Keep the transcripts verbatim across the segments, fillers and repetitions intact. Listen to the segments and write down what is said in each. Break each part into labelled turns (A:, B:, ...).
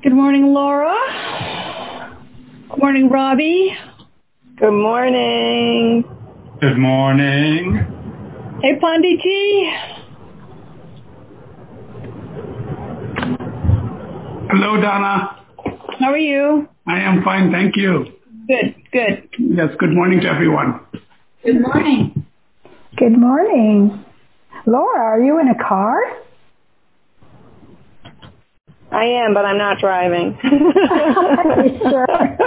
A: Good morning, Laura. Good morning, Robbie.
B: Good morning.
C: Good morning.
A: Hey, Panditi.
C: Hello, Donna.
A: How are you?
C: I am fine, thank you.
A: Good, good.
C: Yes, good morning to everyone.
A: Good morning.
D: Good morning. Laura, are you in a car?
B: I am, but I'm not driving.
D: Sure.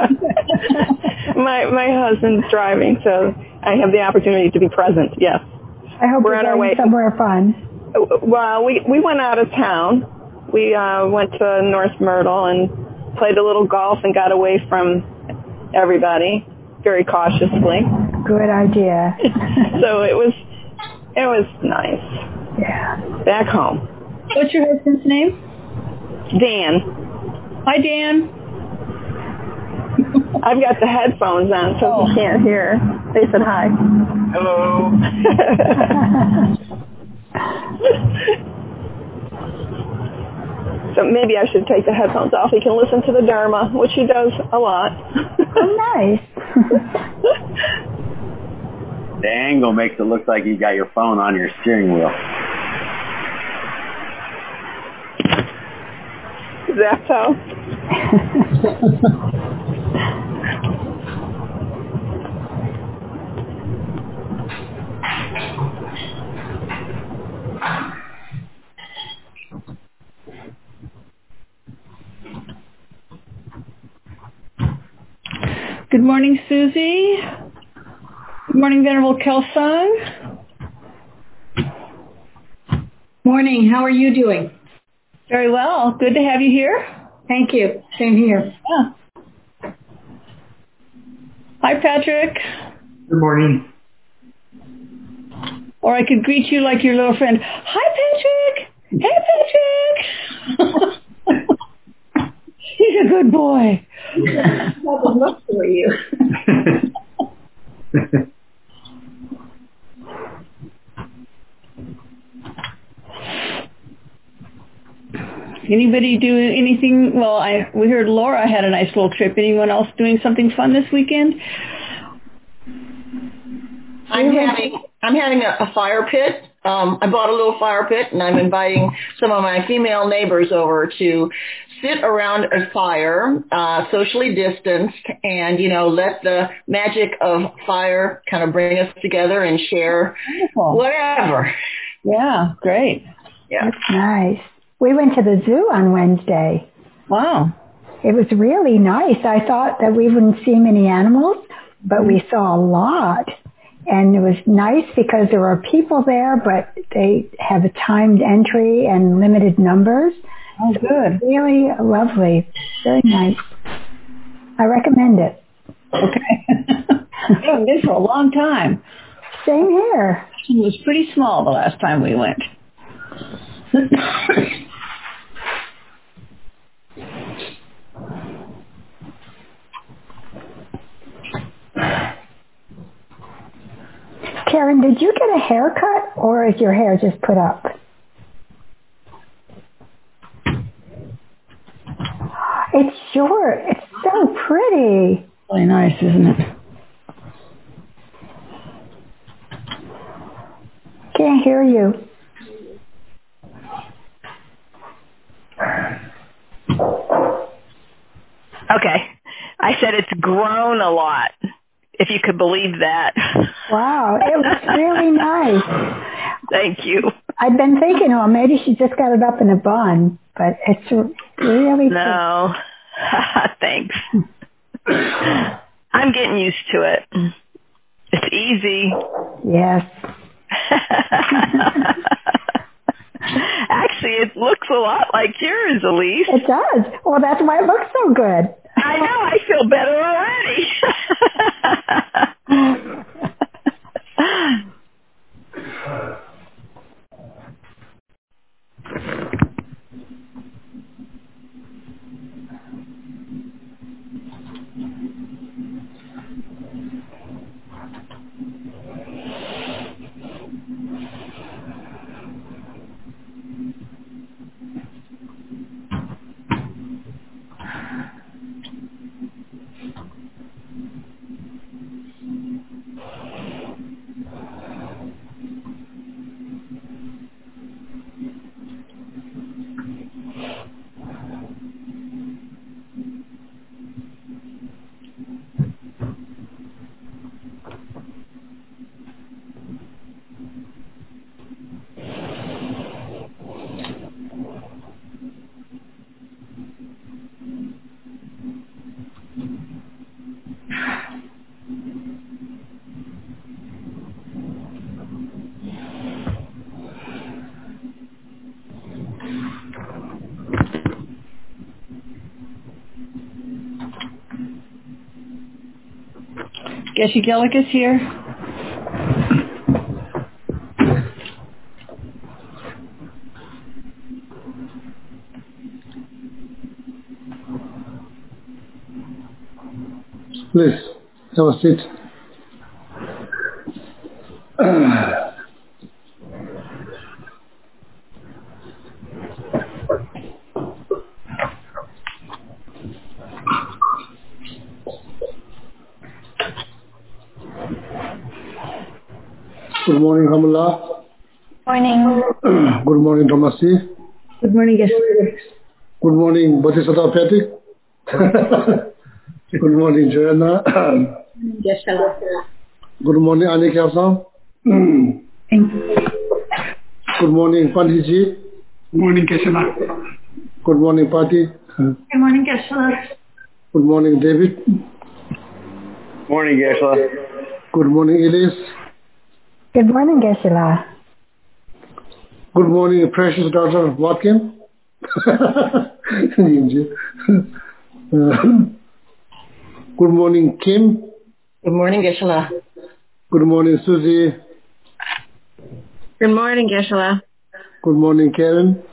B: my my husband's driving, so I have the opportunity to be present. Yes.
D: I hope
B: We're
D: you're
B: on our
D: going
B: way
D: somewhere fun.
B: Well, we we went out of town. We uh, went to North Myrtle and played a little golf and got away from everybody very cautiously.
D: Good idea.
B: So it was it was nice.
D: Yeah.
B: Back home.
A: What's your husband's name?
B: Dan.
A: Hi, Dan.
B: I've got the headphones on, so
A: Oh.
B: he can't hear. They said hi.
C: Hello.
B: So maybe I should take the headphones off. He can listen to the Dharma, which he does a lot.
D: Oh, nice.
E: The angle makes it look like you got your phone on your steering wheel.
B: Is that so?
A: Good morning, Susie. Good morning, Venerable Kelsung.
F: Morning. How are you doing?
A: Very well. Good to have you here.
F: Thank you. Same here.
A: Yeah. Hi, Patrick.
C: Good morning.
A: Or I could greet you like your little friend. Hi, Patrick. Hey, Patrick. He's a good boy.
F: That would look for you.
A: Anybody do anything? Well, I we heard Laura had a nice little trip. Anyone else doing something fun this weekend?
F: I'm having I'm having a, a fire pit. Um, I bought a little fire pit, and I'm inviting some of my female neighbors over to sit around a fire, uh, socially distanced, and you know, let the magic of fire kind of bring us together and share
A: Wonderful.
F: whatever.
A: Yeah, great.
F: Yeah.
D: That's nice. We went to the zoo on Wednesday.
A: Wow.
D: It was really nice. I thought that we wouldn't see many animals, but we saw a lot. And it was nice because there were people there, but they have a timed entry and limited numbers.
A: Oh, good.
D: Really lovely. Very nice. I recommend it.
A: Okay. I haven't been for a long time.
D: Same here.
A: It was pretty small the last time we went.
D: Karen, did you get a haircut or is your hair just put up? It's short. It's so pretty.
A: Really nice, isn't it?
D: Can't hear you.
B: Okay. I said it's grown a lot, if you could believe that.
D: Wow, it looks really nice.
B: Thank you.
D: I've been thinking, oh, maybe she just got it up in a bun, but it's really
B: No. Thanks. I'm getting used to it. It's easy.
D: Yes.
B: Actually, it looks a lot like yours, Elise.
D: It does. Well, that's why it looks so good.
B: I know. I feel better already.
A: Geshe Gillick is here.
G: Please, have a seat. Good morning, Hamala.
D: Morning.
G: Good morning, Dhamasi.
A: Good morning, Geshe.
G: Good morning, Bodhisattva Patrick. Good morning, Joanna.
A: Geshe.
G: Good morning, Anika.
A: Thank you.
G: Good morning, Panditji.
C: Good morning, Keshala.
G: Good morning, Pati.
A: Good morning, Geshe.
G: Good morning, David.
E: Morning, Geshe.
G: Good morning, Elise.
D: Good morning, Geshe-la.
G: Good morning, precious daughter Watkin. Good morning, Kim.
F: Good morning, Geshe-la.
G: Good morning, Susie.
B: Good morning, Geshe-la.
G: Good morning, Karen.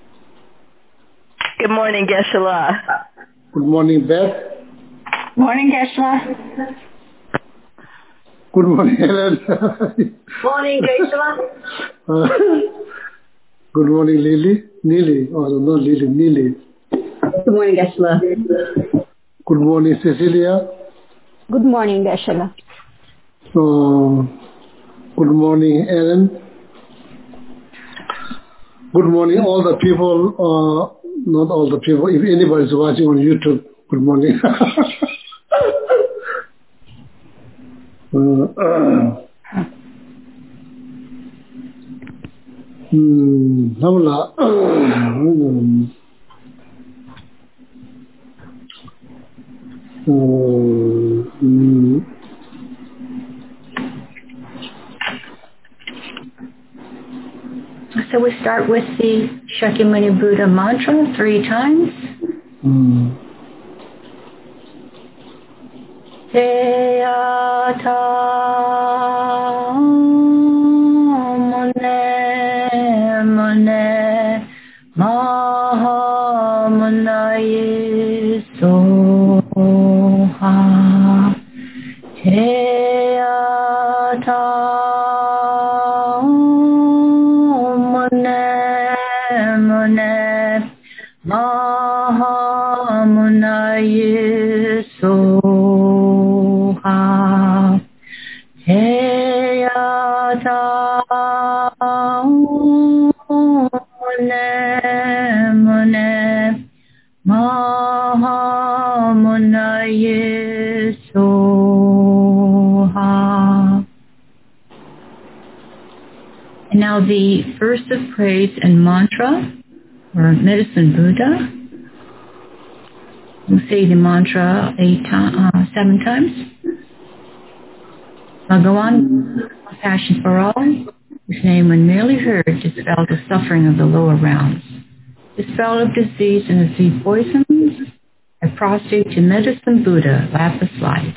B: Good morning, Geshe-la.
G: Good morning, Beth.
A: Morning, Geshe.
G: Good morning, Helen.
B: Morning, Geshe-la.
G: Uh, good morning, Lily. Neely. Oh, no, not Lily, Neely.
A: Good morning, Geshe.
G: Good morning, Cecilia.
D: Good morning, Geshe-la.
G: Uh, good morning, Ellen. Good morning, all the people. Uh, not all the people. If anybody is watching on YouTube, good morning. uh, uh, Hmm, Hamala. Um, um,
D: So we start with the Shakyamuni Buddha mantra three times.
G: um,
D: Deyata mune mune maha munaye soha. Deyata Mahamunaye Soha Heyata Mune Mune Mahamunaye Soha. And now the verse of praise and mantra, or Medicine Buddha. We'll say the mantra eight to- uh, seven times. Bhagawan, compassion for all, whose name when merely heard dispelled the suffering of the lower realms. Dispel of disease and of sea poisons, I prostrate to Medicine Buddha, lapis light.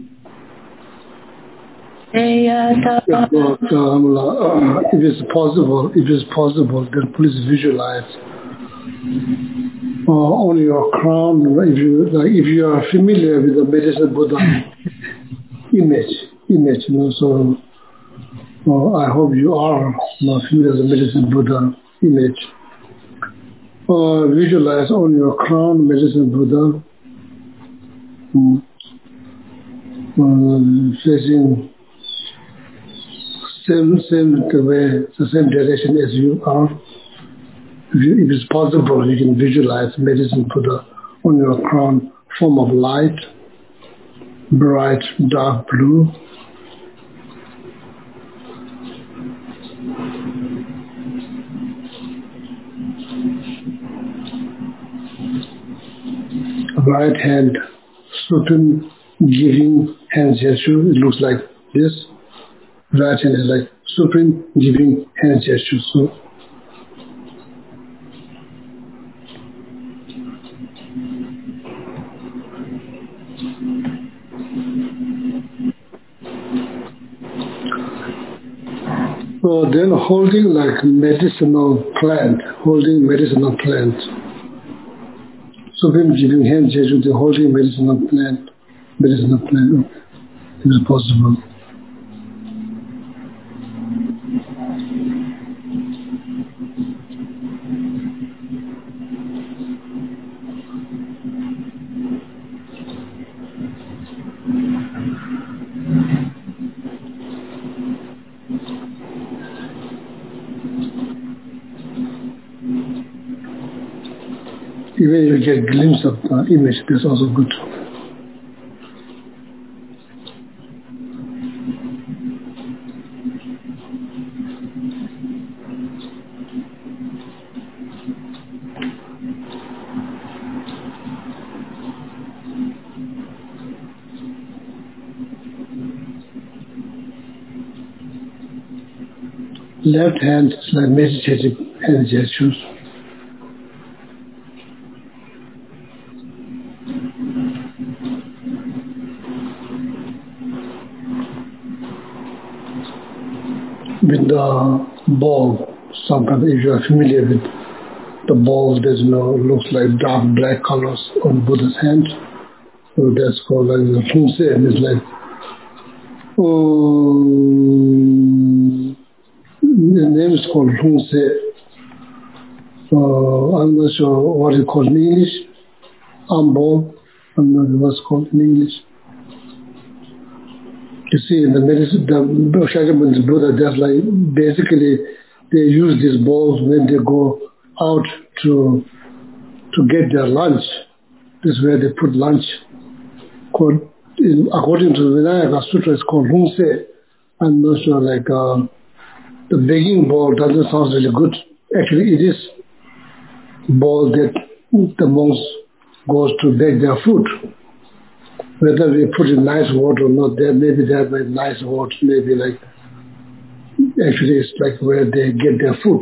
G: yeah, but, uh, Hamala, uh, if it's possible, if it's possible, then please visualize uh, on your crown. If you like, if you are familiar with the Medicine Buddha image, image, you know. So uh, I hope you are you know, familiar with the Medicine Buddha image. Uh, visualize on your crown Medicine Buddha, um, uh, facing same same the way the same direction as you are. If, you, if it's possible, you can visualize Medicine Buddha on your crown, form of light, bright dark blue. Right hand, certain giving hand gesture. It looks like this. Right hand is like supreme giving hand gesture. So So then holding like medicinal plant, holding medicinal plant. So when giving hand gesture, they're holding medicinal plant, medicinal plant, if it's possible. Even you get a glimpse of the image, that's also good. Left hand is like meditative hand gestures. With the ball, sometimes if you are familiar with the ball that you know looks like dark black colors on Buddha's hand, so that's called like the Hungse, and it's like um, the name is called Hungse. Uh, I'm not sure what it's called in English. Arm ball, I'm not sure what's called in English. You see, in the medicine, the Shakyamuni Buddha, that's like basically they use these balls when they go out to to get their lunch. This is where they put lunch. Called, in, according to the Vinayaka Sutra, it's called Hungse. I'm not sure, like uh, the begging ball doesn't sound really good. Actually, it is ball that the monks goes to beg their food. Whether we put in nice word or not, there maybe there are nice words, maybe like, actually it's like where they get their food.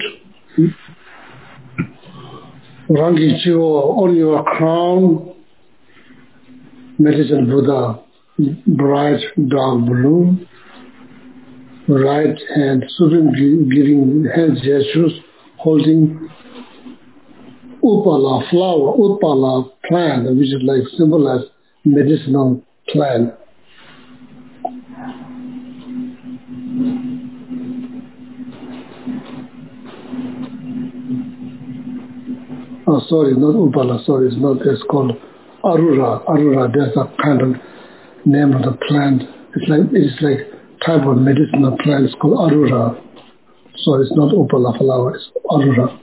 G: Rangi Chivo on your crown, medicine Buddha, bright dark blue, right hand, Supreme giving hand gestures, holding Upala flower, Upala plant, which is like symbolized medicinal plant. Oh, sorry, not Upala, sorry, it's not, it's called Arura. Arura, that's a kind of name of the plant. It's like, it's like type of medicinal plant, it's called Arura. So it's not Upala flower, it's Arura.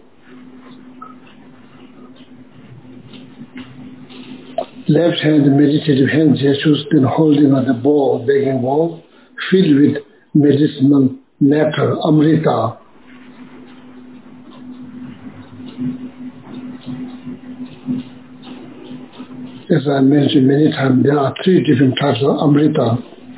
G: Left hand meditative hand gestures, then holding on the bowl, begging bowl, filled with medicinal nectar, amrita. As I mentioned many times, there are three different types of amrita.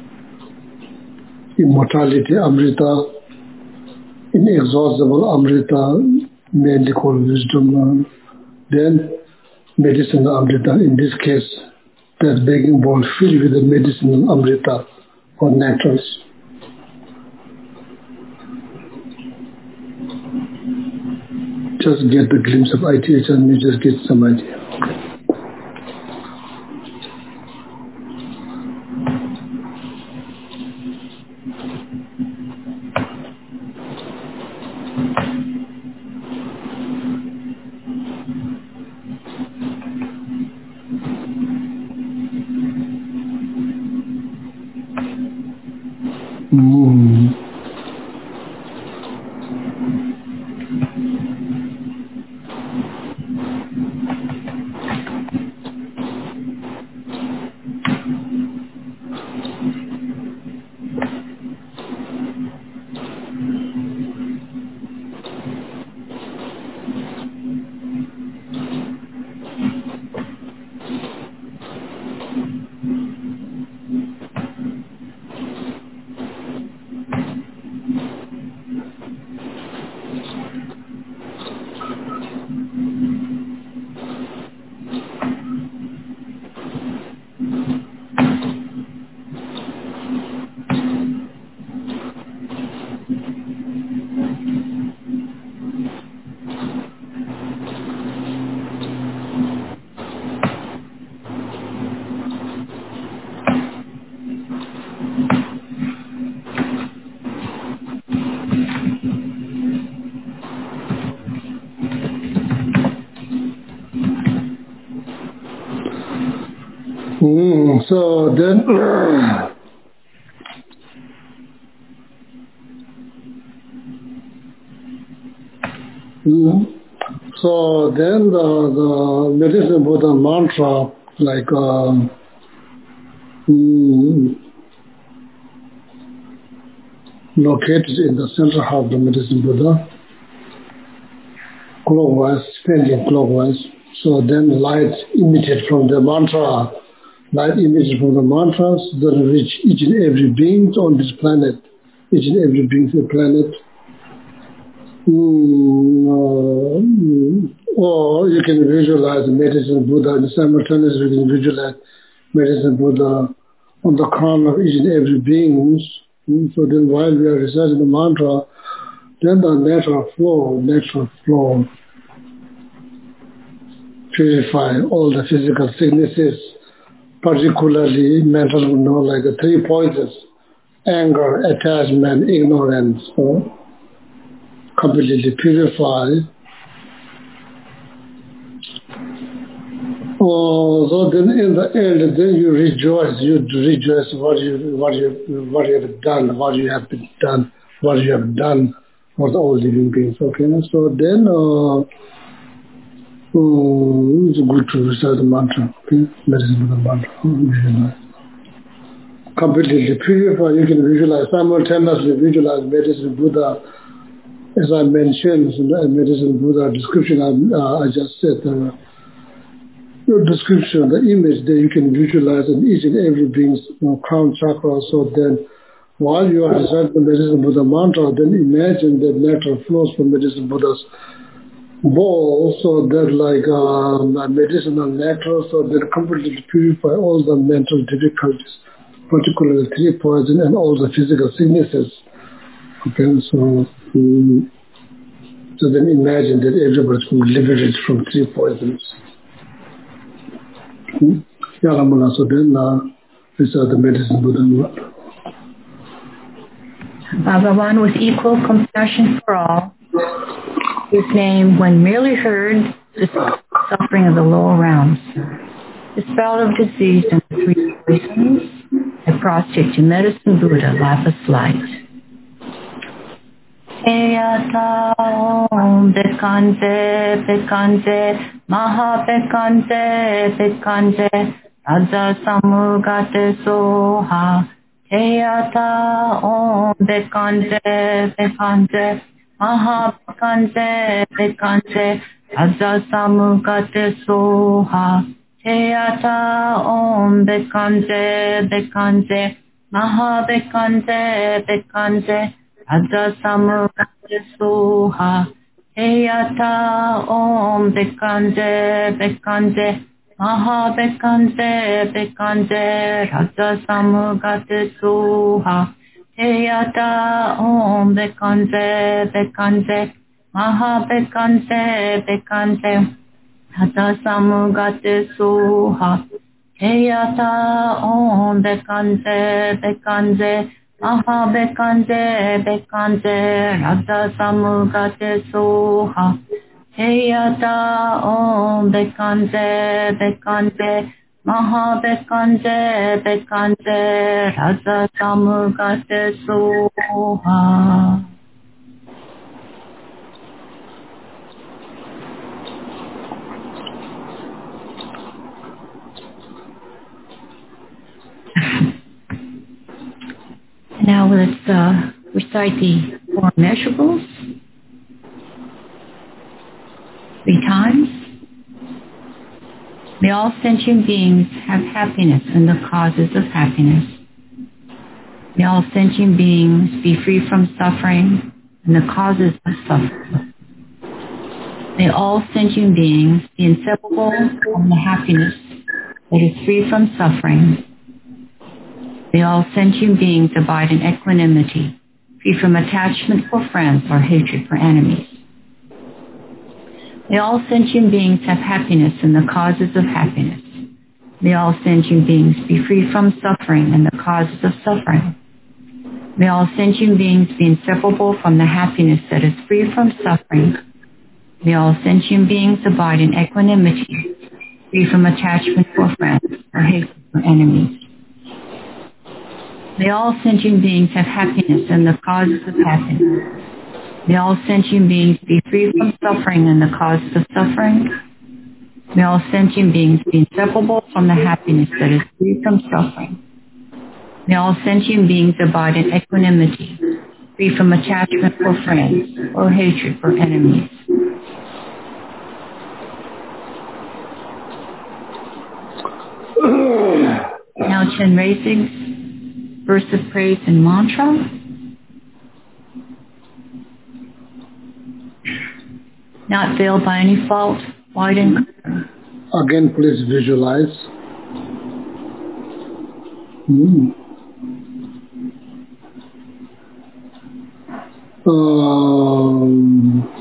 G: Immortality amrita, inexhaustible amrita, mainly called wisdom. Then medicinal amrita, in this case, that begging bowl filled with the medicinal amrita or nectars. Just get the glimpse of I T H and you just get some idea. Mm. Mm, so then, mm, so then the, the Medicine Buddha mantra, like um, mm, located in the center of the Medicine Buddha, clockwise, standing clockwise. So then light emitted from the mantra, light emitted from the mantras that reach each and every being on this planet, each and every being on the planet. Mm, uh, mm, or you can visualize Medicine Buddha, and simultaneously you can visualize Medicine Buddha on the crown of each and every being. Mm, so then while we are reciting the mantra, then the natural flow, natural flow, purify all the physical sicknesses, particularly mental, you know, like the three poisons, anger, attachment, ignorance, so completely purify. Oh, so then in the end, then you rejoice, you rejoice what you, what you, what you have done, what you have been done, what you have done for the all living beings, okay? So then, uh, oh, it's good to recite the mantra, okay? Medicine Buddha mantra. Visualize. Completely purify, you can visualize, simultaneously visualize Medicine Buddha. As I mentioned in the Medicine Buddha description, I, uh, I just said, uh, the description, the image that you can visualize in each and every being's, you know, crown chakra. So then, while you are reciting the Medicine Buddha mantra, then imagine that nectar flows from Medicine Buddha's bowl, so that like um, a medicinal nectar, so that completely purify all the mental difficulties, particularly three poison and all the physical sicknesses. Okay, so um, so then imagine that everybody's been liberated from three poisons. Yalamula, so then uh, recite the Medicine Buddha.
H: Bhagavan with equal compassion for all, whose name, when merely heard, dispelled the suffering of the lower realms, dispelled of disease and the three poisons, and prostrate to Medicine Buddha, lapis light. Eyata om bekante bekante maha bekante bekante raja samugate soha. Eyata om bekante bekante maha bekante bekante raja samugate soha. Eyata om bekante bekante maha bekante bekante Raja samugate soha. Eyata om bekante bekante maha bekante bekante raja samugate soha. Eyata om bekante bekante maha bekante bekante raja samugate soha. Eyata om bekante bekante Maha bekante bekante raja samugate soha. Eyata om bekante bekante maha bekante bekante raja samugate soha. Now let's uh, recite the four measurables three times. May all sentient beings have happiness and the causes of happiness. May all sentient beings be free from suffering and the causes of suffering. May all sentient beings be inseparable from the happiness that is free from suffering. May all sentient beings abide in equanimity, free from attachment for friends or hatred for enemies. May all sentient beings have happiness and the causes of happiness. May all sentient beings be free from suffering and the causes of suffering. May all sentient beings be inseparable from the happiness that is free from suffering. May all sentient beings abide in equanimity, free from attachment for friends or hatred for enemies. May all sentient beings have happiness and the causes of happiness. May all sentient beings be free from suffering and the causes of suffering. May all sentient beings be inseparable from the happiness that is free from suffering. May all sentient beings abide in equanimity, free from attachment for friends or hatred for enemies. Now Chenrezig's verse of praise and mantra. Not veiled by any fault, wide and clear.
G: Again, please visualize. Mm. Um,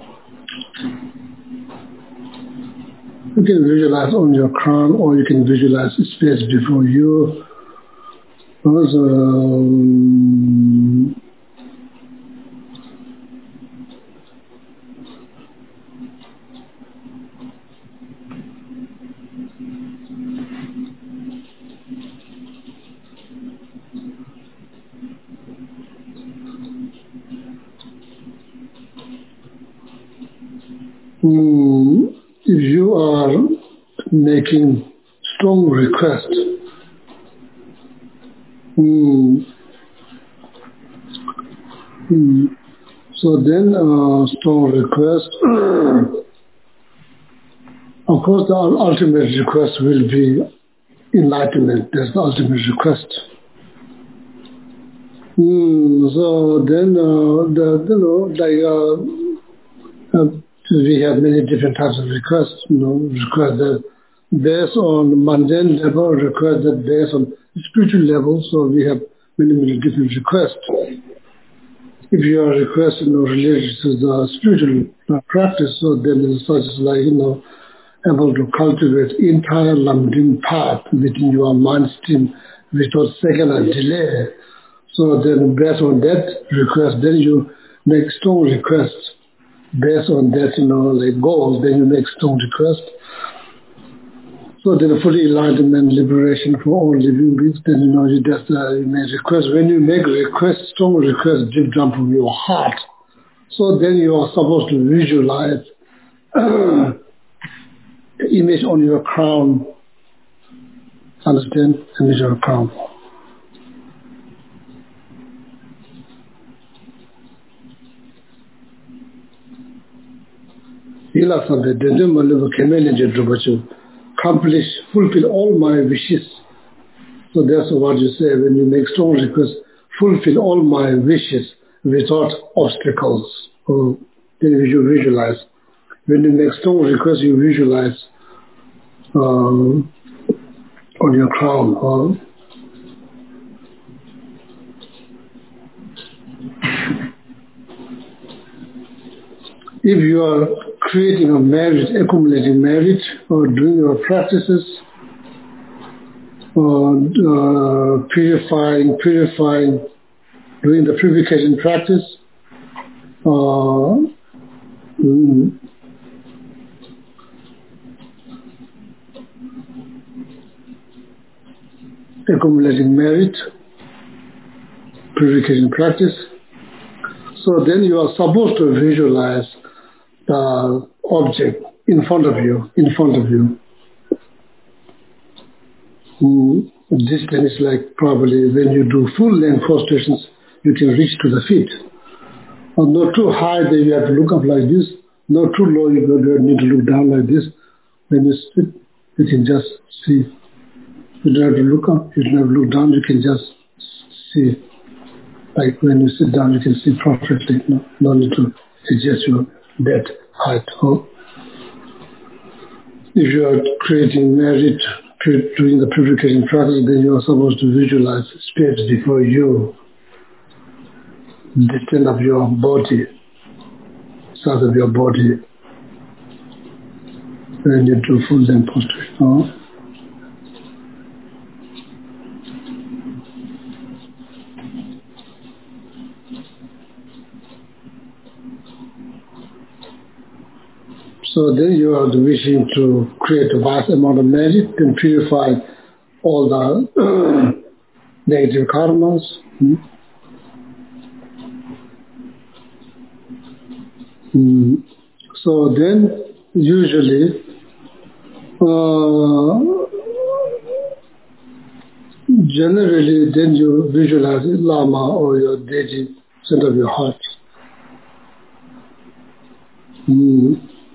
G: you can visualize on your crown, or you can visualize space before you. Also, um, Mm, if you are making strong request, mm, mm, so then uh, strong request, of course the ultimate request will be enlightenment. That's the ultimate request. Mm, so then, uh, the, you know, like, uh, uh, we have many different types of requests, you know, requests that based on mundane level, requests that based on spiritual level, so we have many, many different requests. If you are requesting, you know, related to the spiritual practice, so then it's such as like, you know, able to cultivate entire Lamdim path within your mind stream without second or delay. So then based on that request, then you make strong requests. Based on that, you know, like goals, then you make strong request. So then for the enlightenment, liberation for all living beings, then, you know, you just uh, you make request. When you make request, strong request deep down from your heart, so then you are supposed to visualize uh, the image on your crown. Understand? Image on your crown. Accomplish, fulfill all my wishes. So that's what you say when you make strong requests, fulfill all my wishes without obstacles. Or then you visualize. When you make strong requests, you visualize um, on your crown. Or if you are creating a merit, accumulating merit, or doing your practices, or uh, purifying, purifying, doing the purification practice, uh, mm, accumulating merit, purification practice. So then you are supposed to visualize the object in front of you, in front of you. Mm, distance is like probably when you do full length prostrations, you can reach to the feet. Or not too high that you have to look up like this, not too low you don't need to look down like this. When you sit, you can just see. You don't have to look up, you don't have to look down, you can just see. Like when you sit down, you can see perfectly. No, no need to adjust your bed height. Oh. If you are creating merit, doing the purification practice, then you are supposed to visualize space before you, the extent of your body, size of your body, when you do full length prostration. Oh. So then you are wishing to create a vast amount of merit and purify all the negative karmas. Hmm? Hmm. So then, usually, uh, generally, then you visualize Lama or your deity center of your heart. Hmm.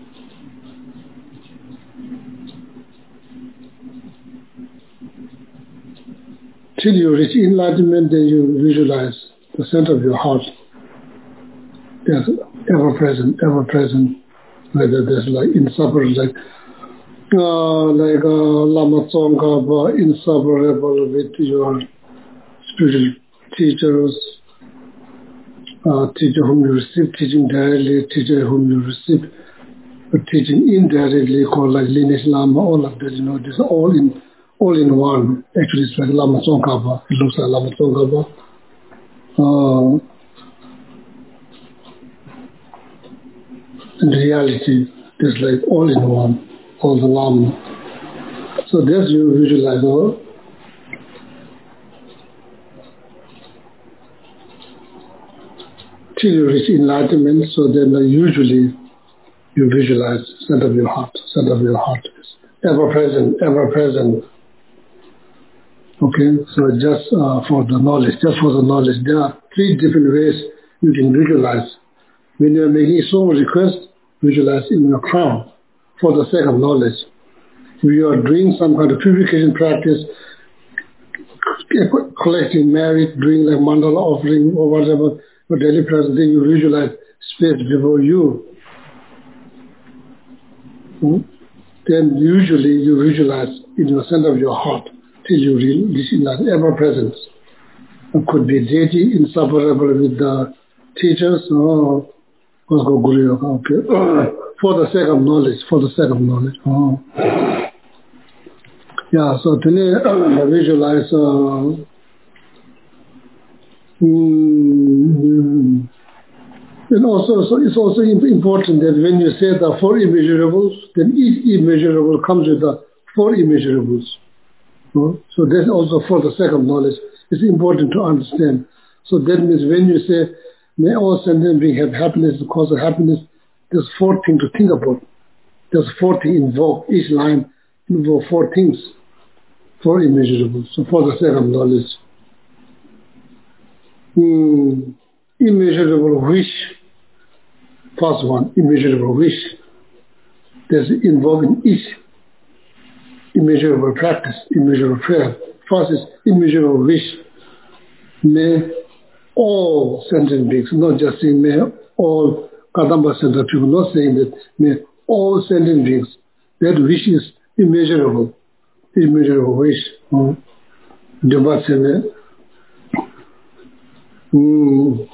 G: Till you reach enlightenment, then you visualize the center of your heart. There's ever present, ever present. Whether there's like inseparable, like uh, like uh, Lama Tsongkhapa, inseparable with your spiritual teachers, uh, teacher whom you receive teaching directly, teacher whom you receive teaching indirectly, called like lineage Lama, all of that, you know, this all in all in one. Actually, it's like Lama Tsongkhapa. It looks like Lama Tsongkhapa. Uh, in reality, it's like all in one, all the Lama. So that's you visualize all. Till you reach enlightenment, so then uh, usually you visualize center of your heart, center of your heart. Ever present, ever present. Okay, so just uh, for the knowledge, just for the knowledge, there are three different ways you can visualize. When you are making a soul request, visualize in your crown for the sake of knowledge. If you are doing some kind of purification practice, collecting merit, doing like mandala offering or whatever, your daily practice, then you visualize space before you. Hmm? Then usually you visualize in the center of your heart till you reach that ever presence. It could be deity inseparable with the teachers or okay. For the sake of knowledge, for the sake of knowledge. Oh. Yeah, so today I visualize uh, mm, and also so it's also important that when you say the four immeasurables, then each immeasurable comes with the four immeasurables. No? So that's also for the sake of knowledge. It's important to understand. So that means when you say, may all sentient beings have happiness, the cause of happiness, there's four things to think about. There's four things involved. Each line involves four things, four immeasurables. So for the sake of knowledge. Hmm. Immeasurable wish. First one, immeasurable wish. There's involved in each immeasurable practice, immeasurable prayer. First is immeasurable wish. May all sentient beings, not just saying may all Kadamba Center people, not saying that may all sentient beings, that wish is immeasurable, immeasurable wish. Jumbat se Hmm.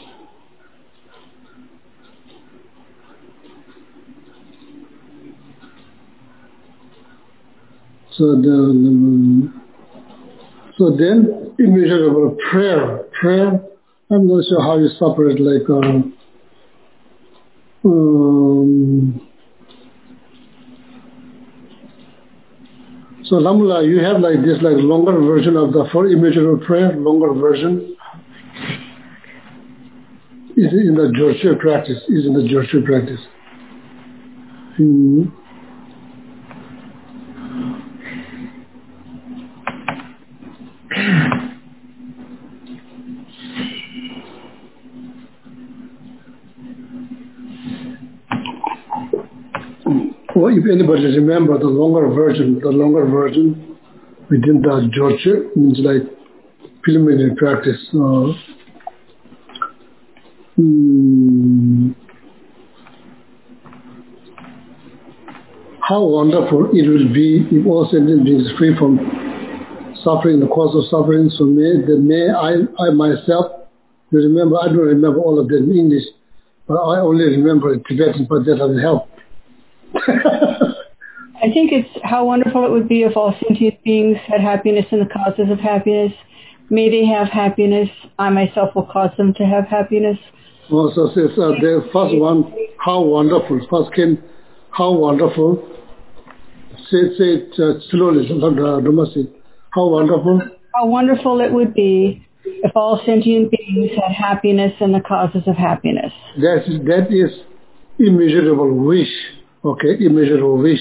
G: So the, so then immeasurable prayer. Prayer, I'm not sure how you separate like um, um so Lamula, you have like this like longer version of the four immeasurable prayer, longer version. Is in the Jorche practice, is in the Jorche practice. Hmm. Well, if anybody remember the longer version, the longer version within the Jorche means like preliminary practice. Uh, hmm, how wonderful it will be if all sentient beings free from suffering, the cause of suffering. So may, the, may I, I myself, you remember, I don't remember all of them in English, but I only remember in Tibetan, but that doesn't help.
A: I think it's how wonderful it would be if all sentient beings had happiness and the causes of happiness. May they have happiness. I myself will cause them to have happiness.
G: Also says uh, the first one, how wonderful. First came, how wonderful. Say, say it uh, slowly, Dhamasi. How wonderful?
A: How wonderful it would be if all sentient beings had happiness and the causes of happiness.
G: That is, that is immeasurable wish, okay, immeasurable wish.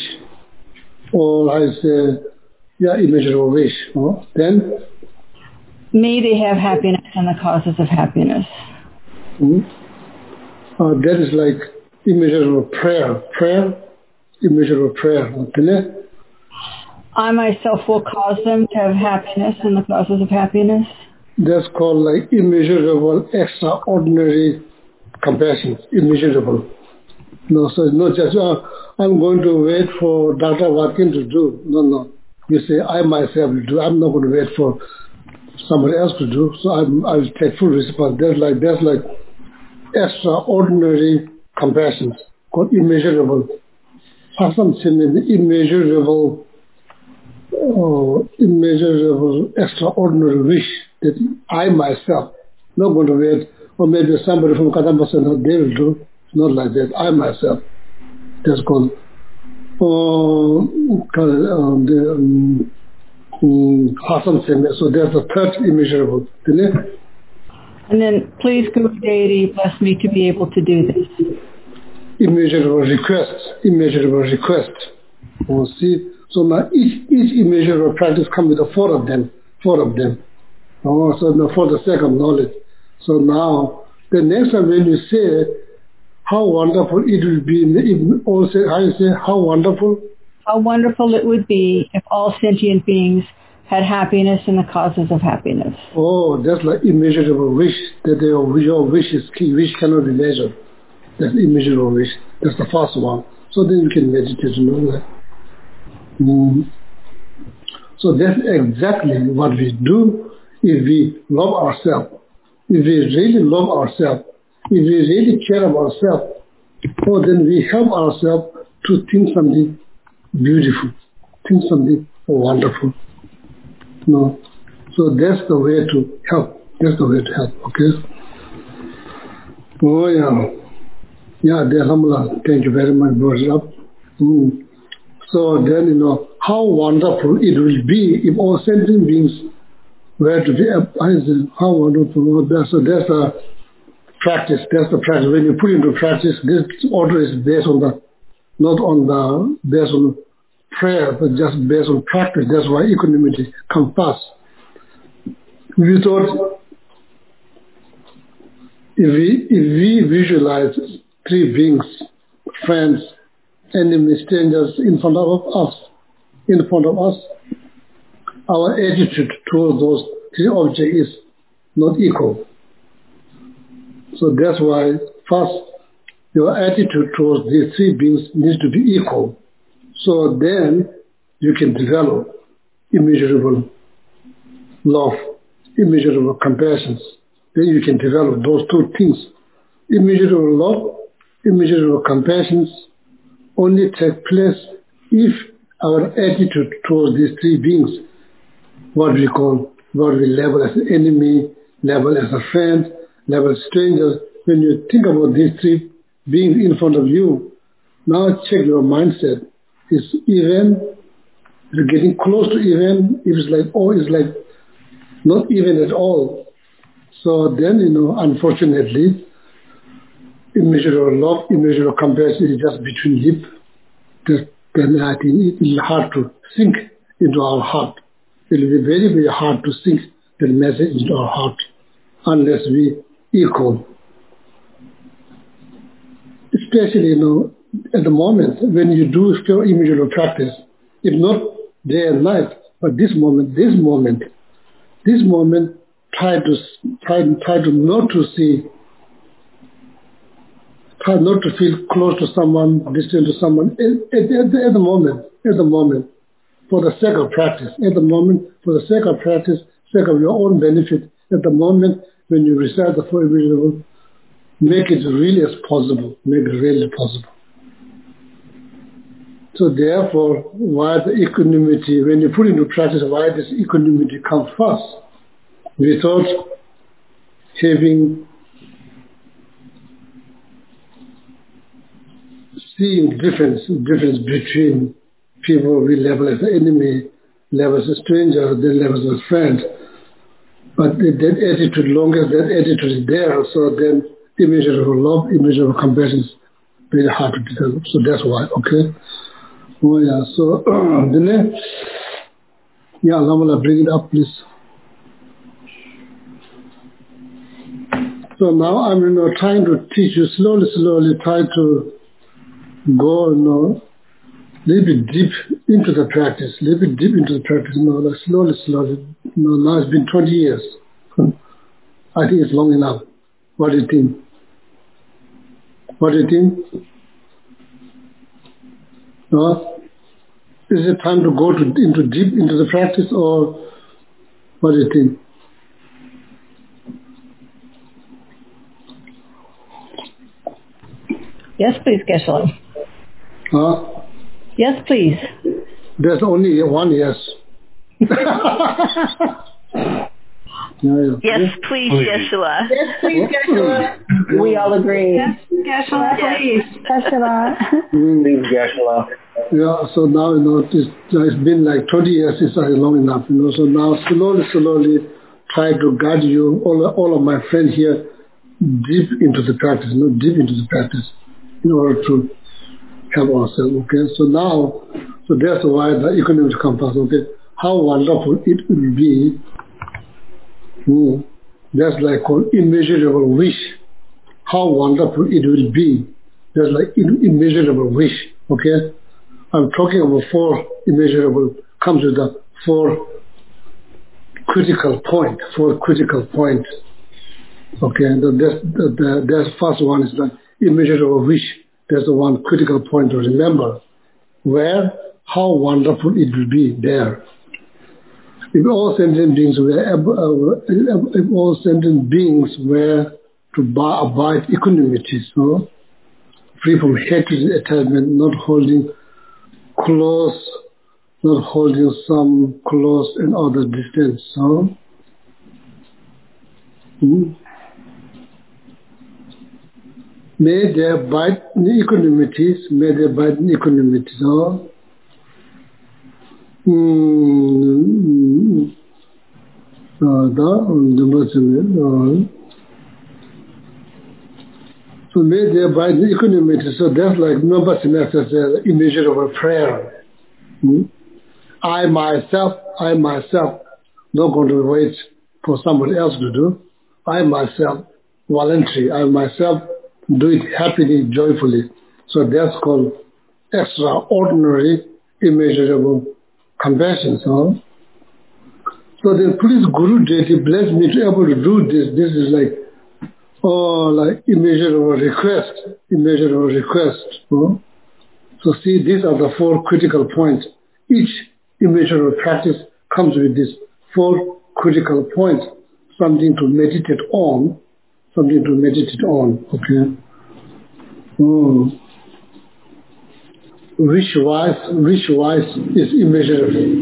G: Or I say, yeah, immeasurable wish. Oh, then?
A: May they have happiness and the causes of happiness.
G: Mm-hmm. Uh, that is like immeasurable prayer. Prayer, immeasurable prayer. Okay?
A: I myself will cause them to have happiness and the causes of happiness.
G: That's called like immeasurable, extraordinary compassion. Immeasurable. No, so it's not just, uh, I'm going to wait for Doctor Watkins to do. No, no. You say, I myself will do. I'm not going to wait for somebody else to do. So I'm, I will take full responsibility. That's like, that's like extraordinary compassion, called immeasurable. Hasam means immeasurable, oh, immeasurable, extraordinary wish that I myself, not going to wait, or maybe somebody from Kadambasa, they will do. Not like that. I myself. That's called uh, um, the um, um, Hasam Seme. So there's the third immeasurable.
A: And then, please, Guru Deity, bless me to be able to do this.
G: Immeasurable request. Immeasurable request. Oh, see? So now each, each immeasurable practice comes with four of them. Four of them. Oh, so now for the sake of knowledge. So now, the next time when you say, how wonderful it will be, if all say, how you say, how wonderful?
A: How wonderful it would be if all sentient beings had happiness and the causes of happiness.
G: Oh, that's like immeasurable wish, that your, your wish is key, wish cannot be measured. That's immeasurable wish. That's the first one. So then you can meditate and all that. Mm. So that's exactly what we do if we love ourselves. If we really love ourselves, if we really care about ourselves, oh, then we help ourselves to think something beautiful, think something wonderful. No. So that's the way to help. That's the way to help, okay? Oh, yeah. Yeah, Alhamdulillah. Thank you very much, brought it up. Mm. So then, you know, how wonderful it will be if all sentient beings were to be, how wonderful. So that's a practice, that's the practice. When you put into practice, this order is based on the, not on the, based on prayer, but just based on practice. That's why equanimity comes first. We thought, if we, if we visualize three beings, friends, enemies, strangers in front of us, in front of us, our attitude towards those three objects is not equal. So that's why first your attitude towards these three beings needs to be equal. So then you can develop immeasurable love, immeasurable compassion. Then you can develop those two things. Immeasurable love, immeasurable compassion only take place if our attitude towards these three beings, what we call, what we label as an enemy, label as a friend, label as strangers, when you think about these three beings in front of you, now check your mindset. Is even, you're getting close to even, if it's like, oh, it's like not even at all. So then, you know, unfortunately, immeasurable love, immeasurable compassion is just between lip. Then I think it is hard to sink into our heart. It will be very, very hard to sink the message into our heart unless we equal. Especially, you know, at the moment when you do still immeasurable practice, if not day and night, but this moment, this moment, this moment, try to try, try to not to see, try not to feel close to someone, distant to someone. At, at, at, the, at the moment, at the moment, for the sake of practice, at the moment, for the sake of practice, sake of your own benefit, at the moment when you recite the four immeasurable, make it really as possible, make it really possible. So therefore, why the equanimity, when you put into practice, why does equanimity come first? Without having, seeing difference, difference between people we label as enemy, live as a stranger, then live as a friend. But that attitude, long as that attitude is there, so then immeasurable love, immeasurable compassion is very hard to develop. So that's why, okay? Oh yeah, so then, yeah, Lamala, bring it up, please. So now I'm you know, trying to teach you slowly, slowly, try to go, you know, a little bit deep into the practice, a little bit deep into the practice, you know, like slowly, slowly. You know, now it's been twenty years. I think it's long enough. What do you think? What do you think? No? Is it time to go to, into deep into the practice, or what do you think?
A: Yes, please, Geshe-la.
G: Huh?
A: Yes, please.
G: There's only one yes. Yeah, yeah.
I: Yes, please, Geshe-la.
F: Yes, please, Geshe-la.
A: We all agree.
D: Yes, Geshe-la, please. Geshe-la.
E: Please, Geshe-la.
G: Yeah, so now, you know, it's, it's been like twenty years since I long enough, you know, so now slowly, slowly try to guide you, all, all of my friends here, deep into the practice, you know, deep into the practice in order to help ourselves, okay? So now, so that's why the economic compass, okay? How wonderful it will be. Mm, that's like called immeasurable wish. How wonderful it will be. That's like immeasurable wish, okay? I'm talking about four immeasurable, comes with the four critical point, four critical points. Okay, the, the, the, the first one is the immeasurable wish. That's the one critical point to remember. Where, how wonderful it will be there. If all sentient beings were, if all sentient beings were to abide equanimity, so free from hatred, attachment, not holding close, not holding some close and other distance. So, hmm. May they abide in equanimity, may they abide in equanimity. So, hmm. Uh, So may they abide in equanimity. So that's like number semester says immeasurable prayer. Hmm? I myself, I myself, not going to wait for somebody else to do. I myself, voluntary, I myself do it happily, joyfully. So that's called extraordinary, immeasurable compassion. So, so then please Guru Deity bless me to be able to do this. This is like Oh, like immeasurable request, immeasurable request. No? So see, these are the four critical points. Each immeasurable practice comes with these four critical points, something to meditate on, something to meditate on, okay? Mm. Wish-wise, wish-wise is immeasurable.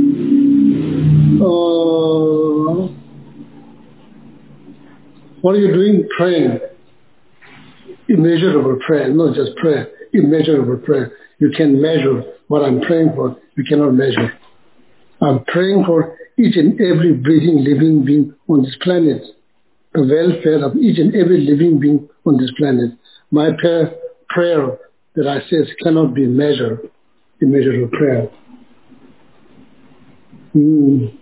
G: Uh, What are you doing? Praying. Immeasurable prayer, not just prayer. Immeasurable prayer. You can measure what I'm praying for. You cannot measure. I'm praying for each and every breathing living being on this planet. The welfare of each and every living being on this planet. My prayer, prayer that I say cannot be measured. Immeasurable prayer. Mm.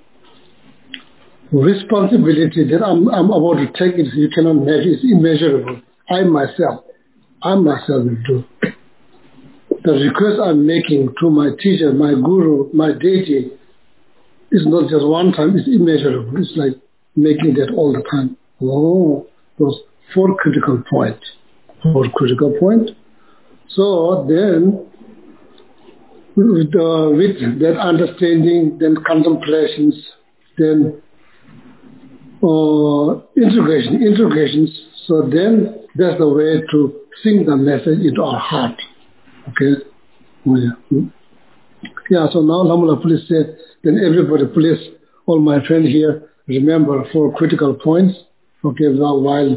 G: Responsibility that I'm, I'm about to take it, you cannot measure, it's immeasurable. I myself, I myself will do. The request I'm making to my teacher, my guru, my deity, is not just one time, it's immeasurable. It's like making that all the time. Oh, those four critical points. Four critical points. So then, with, uh, with that understanding, then contemplations, then Uh, integration, integrations. So then that's the way to sing the message into our heart. Okay? Oh, yeah. Hmm? Yeah, so now Lamula, please say, then everybody, please, all my friends here, remember four critical points. Okay, now while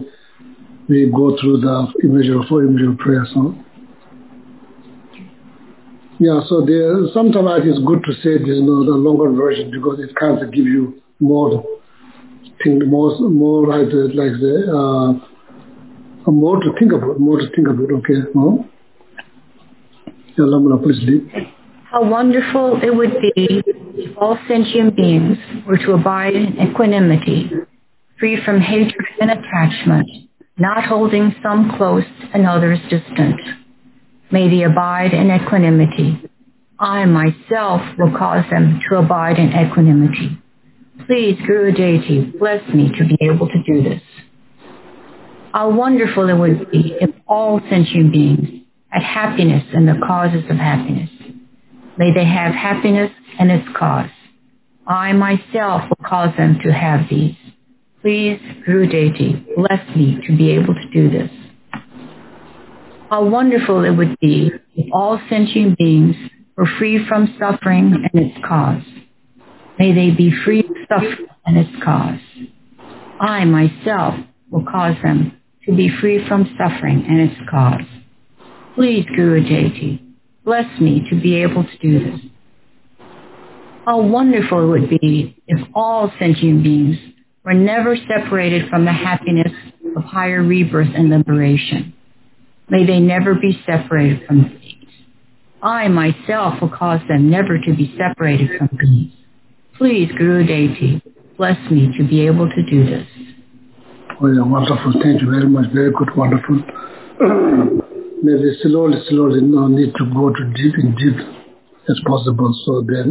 G: we go through the immeasurable, four immeasurable prayers. Huh? Yeah, so there, sometimes it's good to say this, you know, the longer version because it kind of gives you more, think more, more like the, like the, uh, more to think about, more to think about. Okay, no? Yeah, Lamana, please leave.
H: How wonderful it would be if all sentient beings were to abide in equanimity, free from hatred and attachment, not holding some close and others distant. May they abide in equanimity. I myself will cause them to abide in equanimity. Please, Guru Deity, bless me to be able to do this. How wonderful it would be if all sentient beings had happiness and the causes of happiness. May they have happiness and its cause. I myself will cause them to have these. Please, Guru Deity, bless me to be able to do this. How wonderful it would be if all sentient beings were free from suffering and its cause. May they be free of suffering and its cause. I myself will cause them to be free from suffering and its cause. Please, Guru Deity, bless me to be able to do this. How wonderful it would be if all sentient beings were never separated from the happiness of higher rebirth and liberation. May they never be separated from these. I myself will cause them never to be separated from these. Please, Guru Deity, bless me to be able to do this.
G: Oh, yeah, wonderful. Thank you very much. Very good, wonderful. Maybe slowly, slowly, no need to go to deep and deep as possible. So then,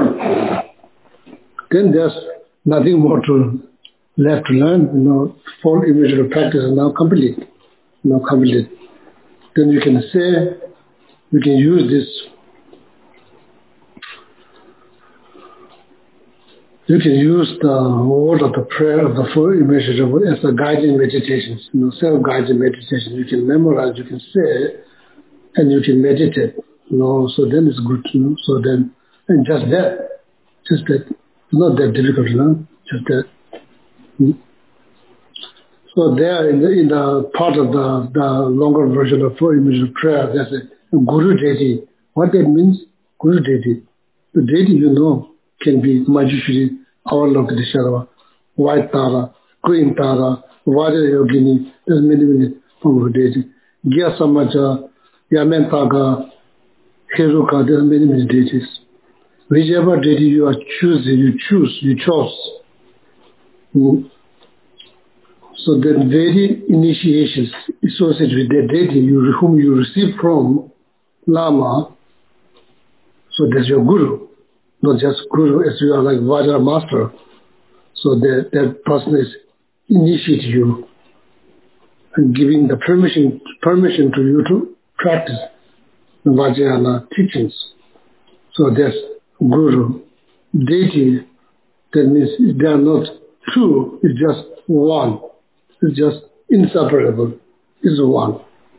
G: then there's nothing more to left to learn. You know, full individual practice is now complete. Now complete. Then you can say, you can use this. You can use the word of the prayer of the four images as a guiding meditation, you know, self-guided meditation. You can memorize, you can say, and you can meditate. You know, so then it's good. You know, so then, and just that, just that, it's not that difficult to learn. Just that. So there, in the, in the part of the, the longer version of four images of prayer, there's a Guru Deity. What that means, Guru Deity. The deity you know can be Majeshwari, our Lokadeshwara, White Tara, Green Tara, Vajra Yogini. There's many, many forms of deity. Gya Samaja, Yamentaga, Heruka, there are many, many deities. Whichever deity you are choosing, you choose, you chose. Mm. So the very initiations associated with that deity you, whom you receive from Lama, so that's your guru, not just guru as you are like Vajra master. So that, that person is initiating you and giving the permission permission to you to practice the Vajrayana teachings. So that's guru. Deity, that means they are not two, it's just one. It's just inseparable. It's one.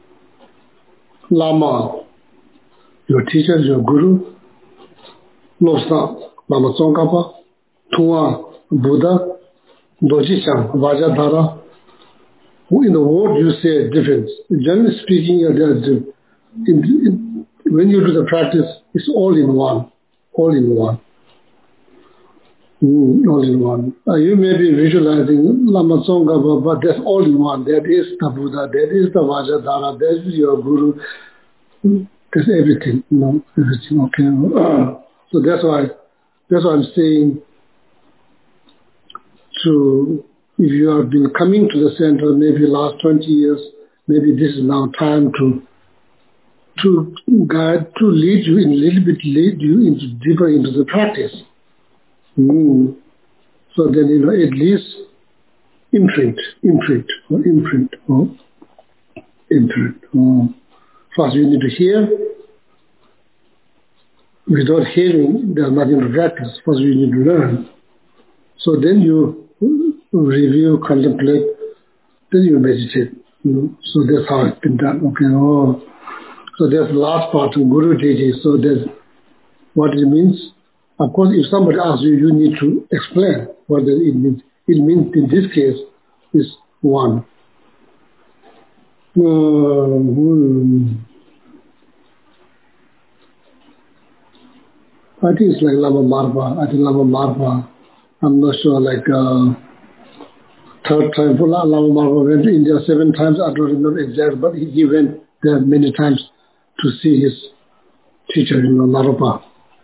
G: Lama, your teacher, your guru. Lobsa, Lama Tsongkhapa, Tunga, Buddha, Dojishang, Vajradhara. In the word you say difference. Generally speaking, in, in, when you do the practice, it's all in one. All in one. Mm, all in one. Uh, you may be visualizing Lama Tsongkhapa, but that's all in one. That is the Buddha, that is the Vajradhara, that is your Guru. That's everything, you know, everything, okay. Uh, so that's why, that's why I'm saying to, if you have been coming to the center maybe last twenty years, maybe this is now time to, to guide, to lead you in a little bit, lead you into deeper into the practice. Mm. So then, you know, at least imprint, imprint, or imprint, or imprint. Or first you need to hear. Without hearing, there's nothing to practice. First you need to learn. So then you review, contemplate, then you meditate. You know? So that's how it's been done. Okay. Oh. So there's the last part of Guru Deity. So there's what it means. Of course, if somebody asks you, you need to explain what it means. It means in this case is one. Um, I think it's like Lama Marba. I think Lama Marba. I'm not sure, like uh, third time. Lama Marba went to India seven times. I don't remember exactly, but he went there many times to see his teacher in Naropa.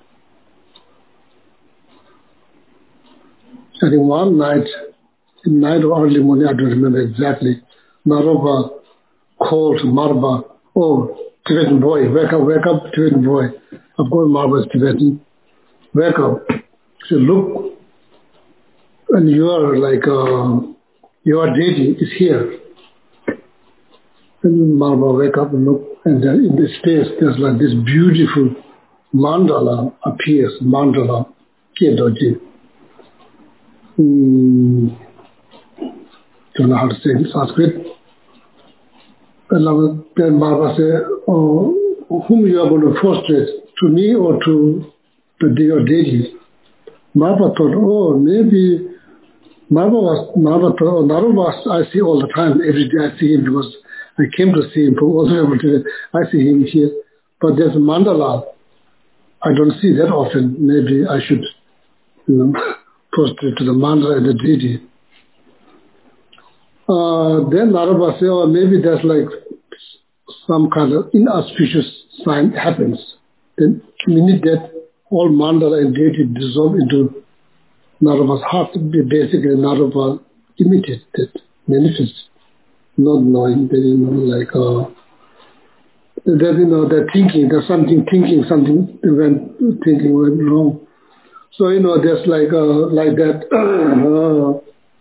G: I think one night, night or early morning, I don't remember exactly, Naropa called Marba, oh, Tibetan boy, wake up, wake up, Tibetan boy. Of course, Marba is Tibetan. Wake up. She said, look, and you are like, uh, your deity is here. And Marba wake up and look, and then in the space, there's like this beautiful mandala appears, mandala, Kedoji. Hmm. Don't know how to say in Sanskrit. And then Marba said, oh, whom you are going to prostrate, to me or to the your deity? Marba thought, oh, maybe Marba was, Marba thought, oh, Naropa I see all the time, every day I see him because I came to see him from all over today. I see him here. But there's a mandala. I don't see that often. Maybe I should, you know, prostrate to the mandala and the deity. Uh, then Naropa said, oh, maybe there's like some kind of inauspicious sign happens. Then we need that all mandala and deity dissolve into Naropa's heart. Basically, Naropa imitated it, manifested, not knowing that, you know, like, uh, that, you know, they're thinking, there's something thinking, something went, thinking went wrong. So, you know, there's like, uh, like that, uh,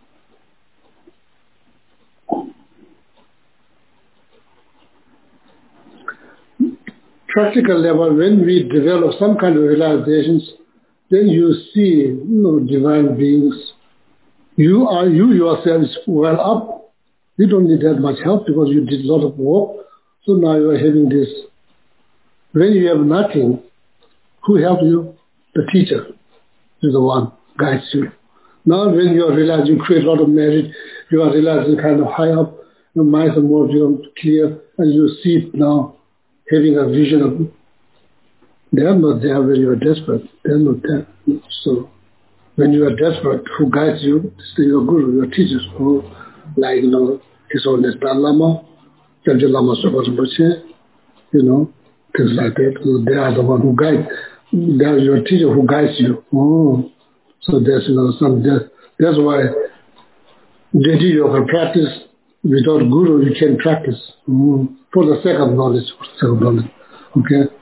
G: practical level, when we develop some kind of realizations, then you see, you know, divine beings. You are, you yourself is well up. You don't need that much help because you did a lot of work. So now you are having this. When you have nothing, who helps you? The teacher is the one guides you. Now when you are realizing, you create a lot of merit, you are realizing kind of high up, your mind is more clear, and you see it now, having a vision of, they are not there when you are desperate. They are not there. So when you are desperate, who guides you? It's your guru, your teachers, who, like, you know, His Holiness Dalai Lama, Genjo Lama Sopa Rinpoche, you know, things like that. So they are the one who guide. They are your teacher who guides you. Oh, so there's, you know, some, that, that's why Deity yoga practice without guru you can practice mm, for the sake of knowledge, for the sake of knowledge. Okay.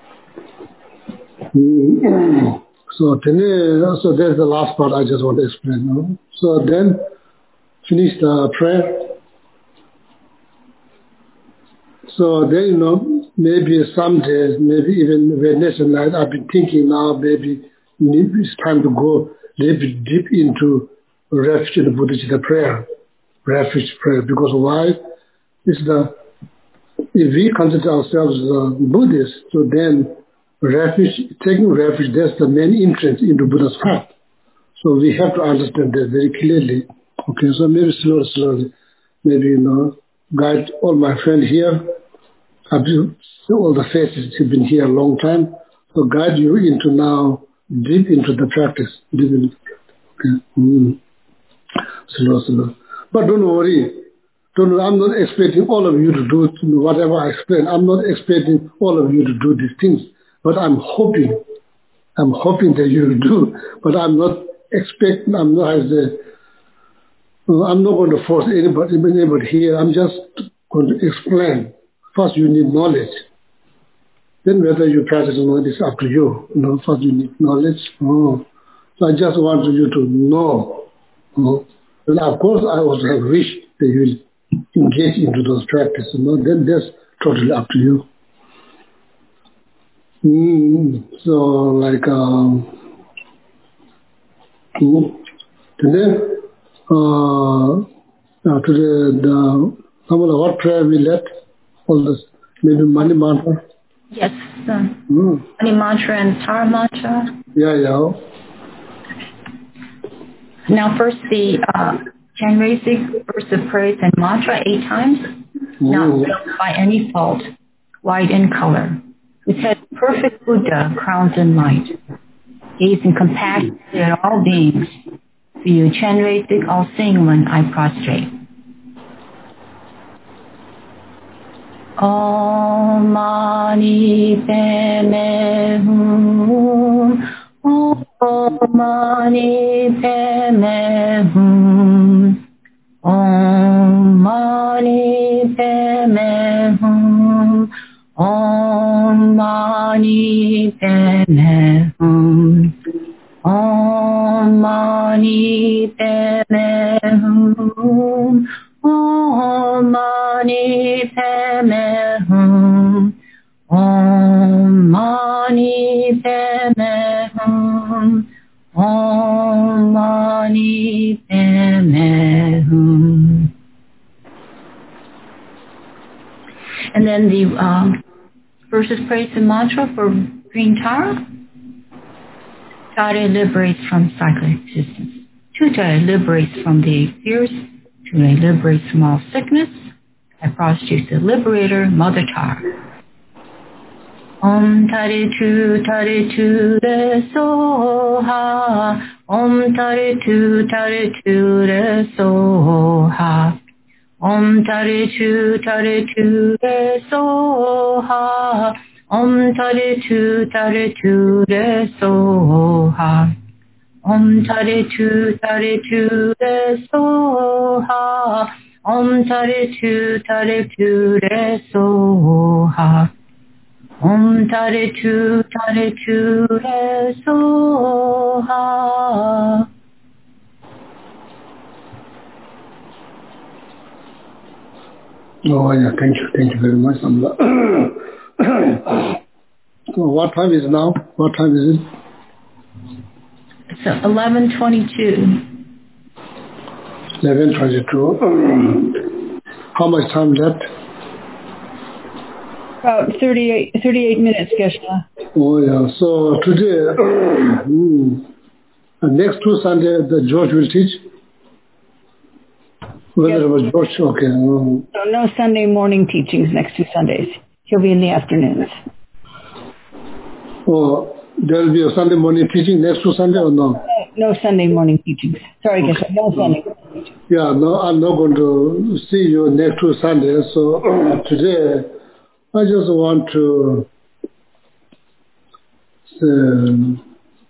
G: Mm. So today, so that's the last part I just want to explain. No? So then finish the prayer. So then, you know, maybe some days, maybe even Wednesday night, I've been thinking now maybe it's time to go a little bit deep into refuge in the Buddhist prayer. Refuge prayer. Because why? It's the, if we consider ourselves uh, Buddhists, so then refuge, taking refuge, that's the main entrance into Buddha's path. So we have to understand that very clearly. Okay, so maybe slowly, slowly, maybe, you know, guide all my friends here. I've been, all the faces have been here a long time. So guide you into now, deep into the practice. Deep into the practice. Okay. Mm. Slow, slow. But don't worry. Don't, I'm not expecting all of you to do whatever I explain. I'm not expecting all of you to do these things. But I'm hoping, I'm hoping that you will do. But I'm not expecting, I'm not, as a, I'm not going to force anybody, anybody here. I'm just going to explain. First, you need knowledge. Then whether you practice or not is up to you. You know, first you need knowledge. Oh. So I just want you to know. Oh. And of course, I also have wished that you will engage into those practices. You know? Then that's totally up to you. Mm. So, like, um, today, uh, uh, today, the, what prayer we let? All this, maybe Mani Mantra?
H: Yes, uh, mm. Mani Mantra and Tara Mantra.
G: Yeah, yeah.
H: Now first the uh, Chenrezig verse of praise and mantra eight times, mm. not built by any fault, white in color. It says, perfect Buddha crowns in light. gazing compassionately at all beings. For you, Chenrezig, all-seeing one, I prostrate. Om Mani Padme Hum. Om Mani Padme Hum. Om Mani Padme Hum. Om Mani Padme Hum. Om Mani Padme Hum. Om Mani Padme Hum. Om Mani Padme Hum. Om Mani Padme Hum. And then the um, verses praise the mantra for Green Tara. Tara liberates from cyclic existence. Tuta liberates from the fears. Tula liberates from all sickness. I prostitute the liberator, Mother Tara. Om Tare Tu Tare Tu Re Soha. Om Tare Tu Tare Tu Re Soha. Om Tare Tu Tare Tu Re Soha. Om Tare Tu Tare Tu Re Soha. Om Tare Tu Tare Tu Re Soha. Om Tare Tu Tare Tu Re Soha. Om Tare Tu Tare Tu Re Soha.
G: Oh, yeah, thank you. Thank you very much, Amla. So what time is now? What time is it?
H: It's eleven twenty-two.
G: eleven twenty-two. How much time left?
A: About thirty-eight, thirty-eight minutes, Geshe-la.
G: Oh, yeah. So today, mm, next two Sunday, the George will teach? Whether
A: Yes.
G: it was George, okay. Um,
A: So no Sunday morning teachings next two Sundays. He'll be in the afternoons.
G: oh, there will be a Sunday morning teaching next two Sunday or no?
A: No, no Sunday morning teachings. Sorry,
G: Okay.
A: Geshe-la, no Sunday.
G: Yeah, no, I'm not going to see you next two Sunday. So today, I just want to say,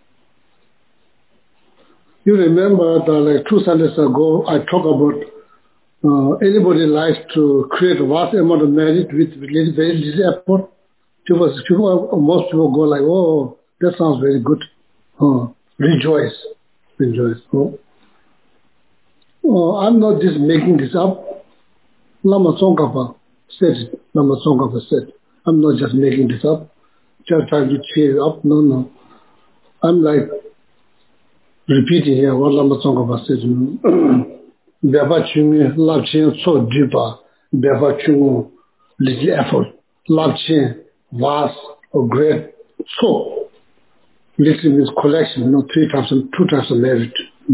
G: you remember that like two Sundays ago, I talked about uh, anybody likes to create vast amount of merit with very, very little effort. People, people, most people go like, oh, that sounds very good. Oh, rejoice, rejoice. Oh. Oh, I'm not just making this up. Lama Tsongkhapa said it. Lama Tsongkhapa said, I'm not just making this up, just trying to cheer you up. No, no. I'm like repeating here what Lama Tsongkhapa said. Beba chungi lab chen so jiba, beba chungu little effort. Lab chen vast or great so. Little means collection, you know, three times, two times the merit.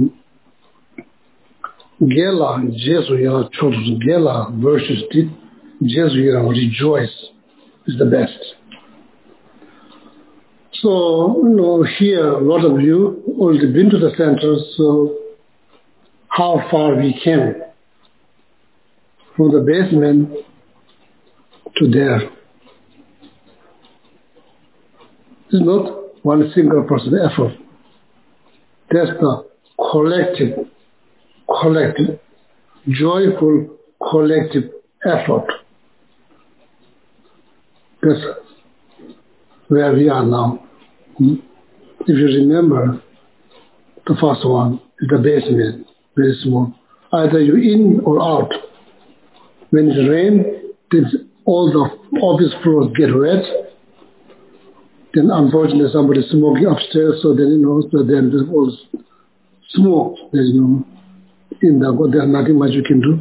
G: Gela, Jesu ya children, Gela versus did Jesu ya rejoice is the best. So, you know, here a lot of you already been to the center, so how far we came from the basement to there. It's not one single person effort. That's the collective collective, joyful collective effort. That's where we are now. If you remember, the first one is the basement, very small. Either you're in or out. When it rains, then all the office floors get wet. Then unfortunately somebody's smoking upstairs, so then you know, so then there's all smoke. There's no in the there's nothing much you can do.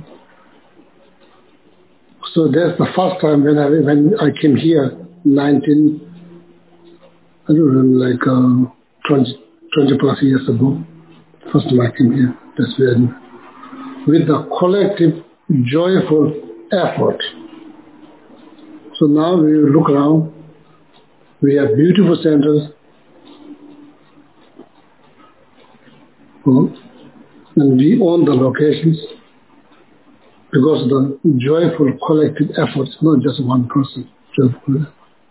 G: So that's the first time when I when I came here, nineteen, I don't know, like uh, twenty, twenty plus years ago. First time I came here. That's when, with the collective, joyful effort. So now we look around. We have beautiful centers. Uh, and we own the locations because of the joyful collective effort, not just one person. Joyful.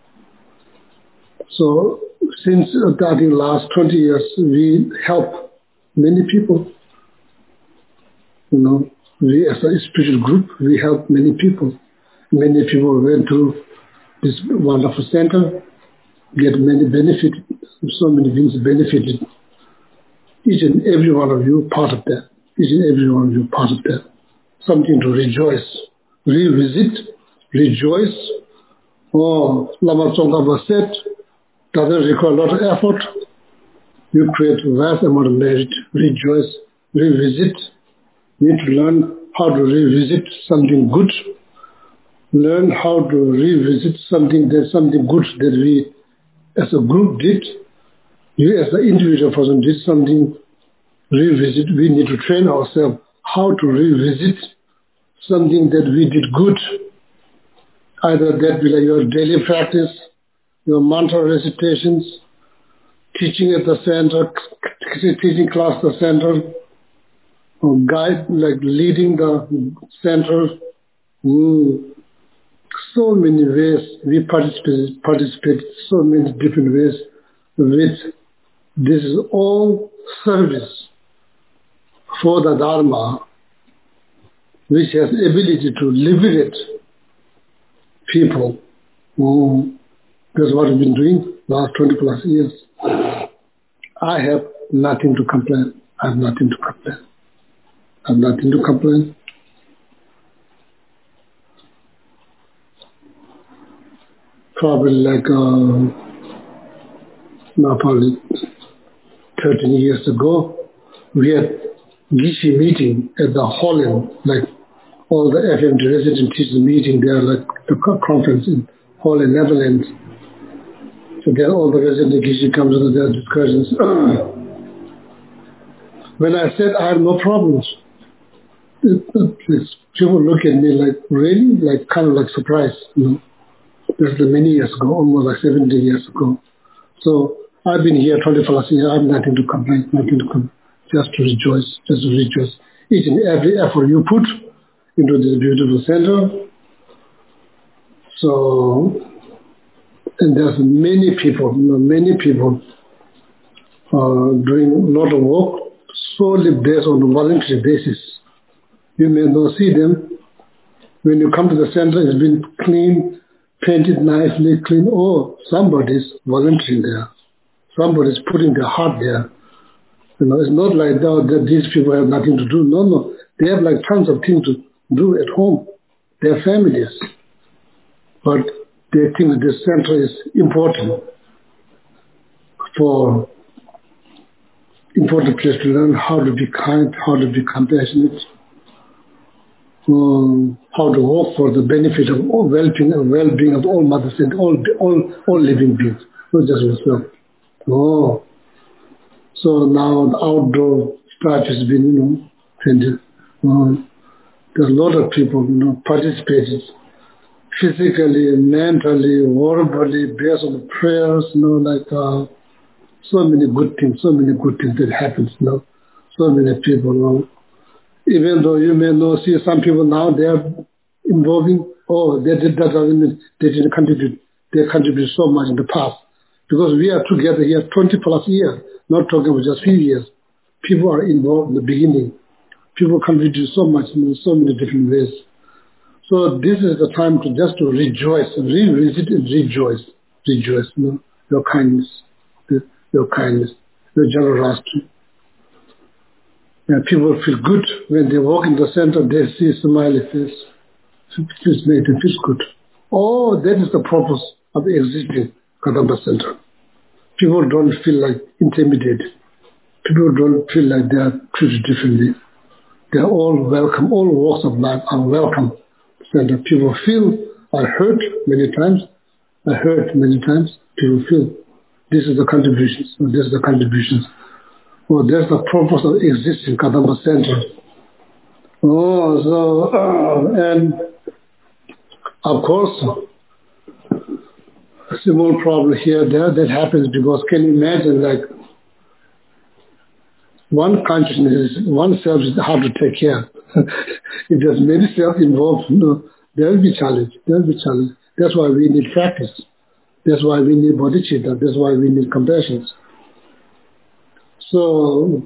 G: So since uh, I think last twenty years, we help many people. You know, we as a spiritual group, we help many people. Many people went to this wonderful center, get many benefits, so many things benefited. Each and every one of you part of that. Each and every one of you part of that. Something to rejoice, revisit, rejoice. Oh, Lama Tsongkhapa said, doesn't require a lot of effort. You create a vast amount of merit. Rejoice, revisit. Need to learn how to revisit something good. Learn how to revisit something that something good that we as a group did. You as an individual person did something, revisit. We need to train ourselves how to revisit something that we did good. Either that be like your daily practice, your mantra recitations, teaching at the center, teaching class at the center, or guide, like leading the center. Mm. So many ways we participate, participate so many different ways with this is all service for the Dharma, which has ability to liberate people. Mm. That's what we've been doing last twenty plus years. I have nothing to complain. I have nothing to complain. I have nothing to complain. Probably like, uh, now probably thirteen years ago, we had Gishi meeting at the Holland, like all the F M T resident teachers meeting there, like the conference in Holland, Netherlands. So there all the resident Gishi comes to their discussions. When I said I have no problems, it, it, people look at me like, really? Like kind of like surprised, you know. That's many years ago, almost like seventy years ago. So I've been here twenty plus years. I have nothing to complain, nothing to complain. Just to rejoice, just to rejoice. Each and every effort you put into this beautiful center. So, and there's many people, you know, many people uh, doing a lot of work solely based on a voluntary basis. You may not see them. When you come to the center, it's been clean, painted nicely, clean. Oh, somebody's volunteering there. Somebody's putting their heart there. You know, it's not like that, that these people have nothing to do. No, no. They have like tons of things to do at home. Their families. But they think that this center is important for important place to learn how to be kind, how to be compassionate, um, how to work for the benefit of all well-being and well-being of all mothers and all all all living beings, not just yourself. Oh, so now the outdoor stuff has been, you know, painted. Um, there's a lot of people, you know, participated physically, mentally, verbally, based on prayers, you know, like uh, so many good things, so many good things that happens, you know, so many people, you know. Even though you may not see some people now, they are involving, oh, they did that, doesn't mean they didn't contribute. They contributed so much in the past. Because we are together here twenty plus years, not talking about just few years. People are involved in the beginning. People contribute so much in so many different ways. So this is the time to just to rejoice, revisit and rejoice. Rejoice, you know, your kindness, your kindness, your generosity. And people feel good when they walk in the center, they see a smiley face. It feels made them feel good. Oh, that is the purpose of existing Kadamba Center. People don't feel like intimidated. People don't feel like they are treated differently. They are all welcome. All walks of life are welcome. Center. People feel, I heard many times, I heard many times, people feel this is the contributions, or this is the contributions. Oh, that's the purpose of existing Kadamba Center. Oh, so, uh, and of course, a small problem here, there, that happens because can you imagine, like, one consciousness, one self is hard to take care. If there's many selves involved, you know, there will be challenge. There will be challenge. That's why we need practice. That's why we need bodhicitta. That's why we need compassion. So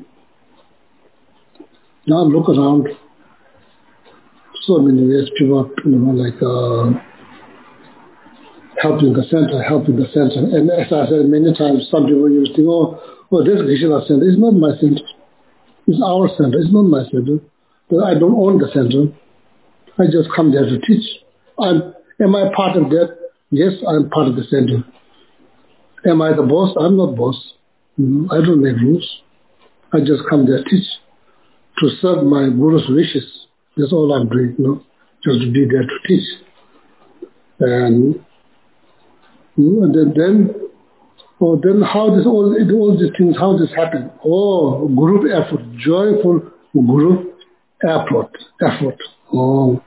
G: now look around. So many ways people, you know, like uh, helping the center, helping the center. And as I said many times, some people used to think, oh, oh, this Geshe-la center is not my center. It's our center. It's not my center. But I don't own the center. I just come there to teach. I'm, am I part of that? Yes, I'm part of the center. Am I the boss? I'm not boss. Mm, I don't make rules. I just come there to teach, to serve my guru's wishes. That's all I'm doing, you know, just to be there to teach. And, and then, then, oh, then how this all, all these things, how this happen? Oh, group effort, joyful group effort, effort. Oh,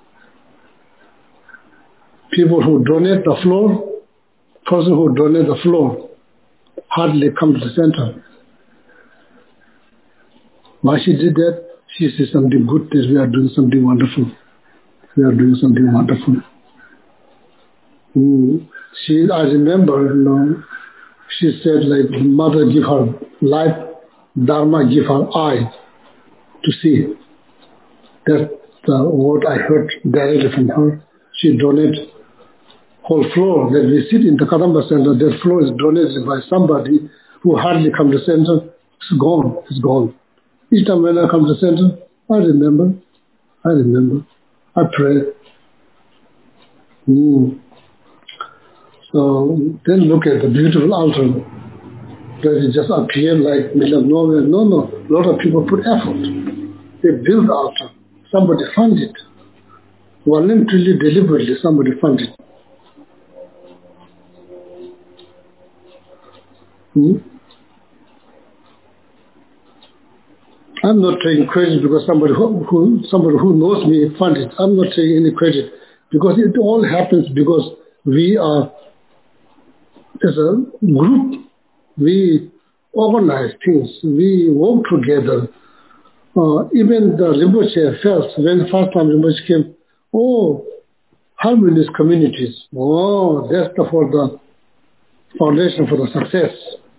G: people who donate the floor, person who donate the floor, hardly come to the center. Why she did that? She said something good, this we are doing something wonderful. We are doing something wonderful. Mm. She, I remember, you know, she said like mother give her life, Dharma give her eye to see. That's the word I heard directly from her. She donated whole floor that we sit in the Kadamba Center. That floor is donated by somebody who hardly come to the center. It's gone. It's gone. Each time when I come to the center, I remember. I remember. I pray. Mm. So then look at the beautiful altar. Does it just appear like middle of nowhere? No, no. A lot of people put effort. They build the altar. Somebody funded it. Voluntarily, deliberately, somebody funded it. Hmm? I'm not taking credit because somebody who, who somebody who knows me funded. I'm not taking any credit because it all happens because we are, as a group, we organize things, we work together. Uh, even the Rinpoche felt when first time Rinpoche came, oh, harmonious communities. Oh, that's the, for the foundation for the success.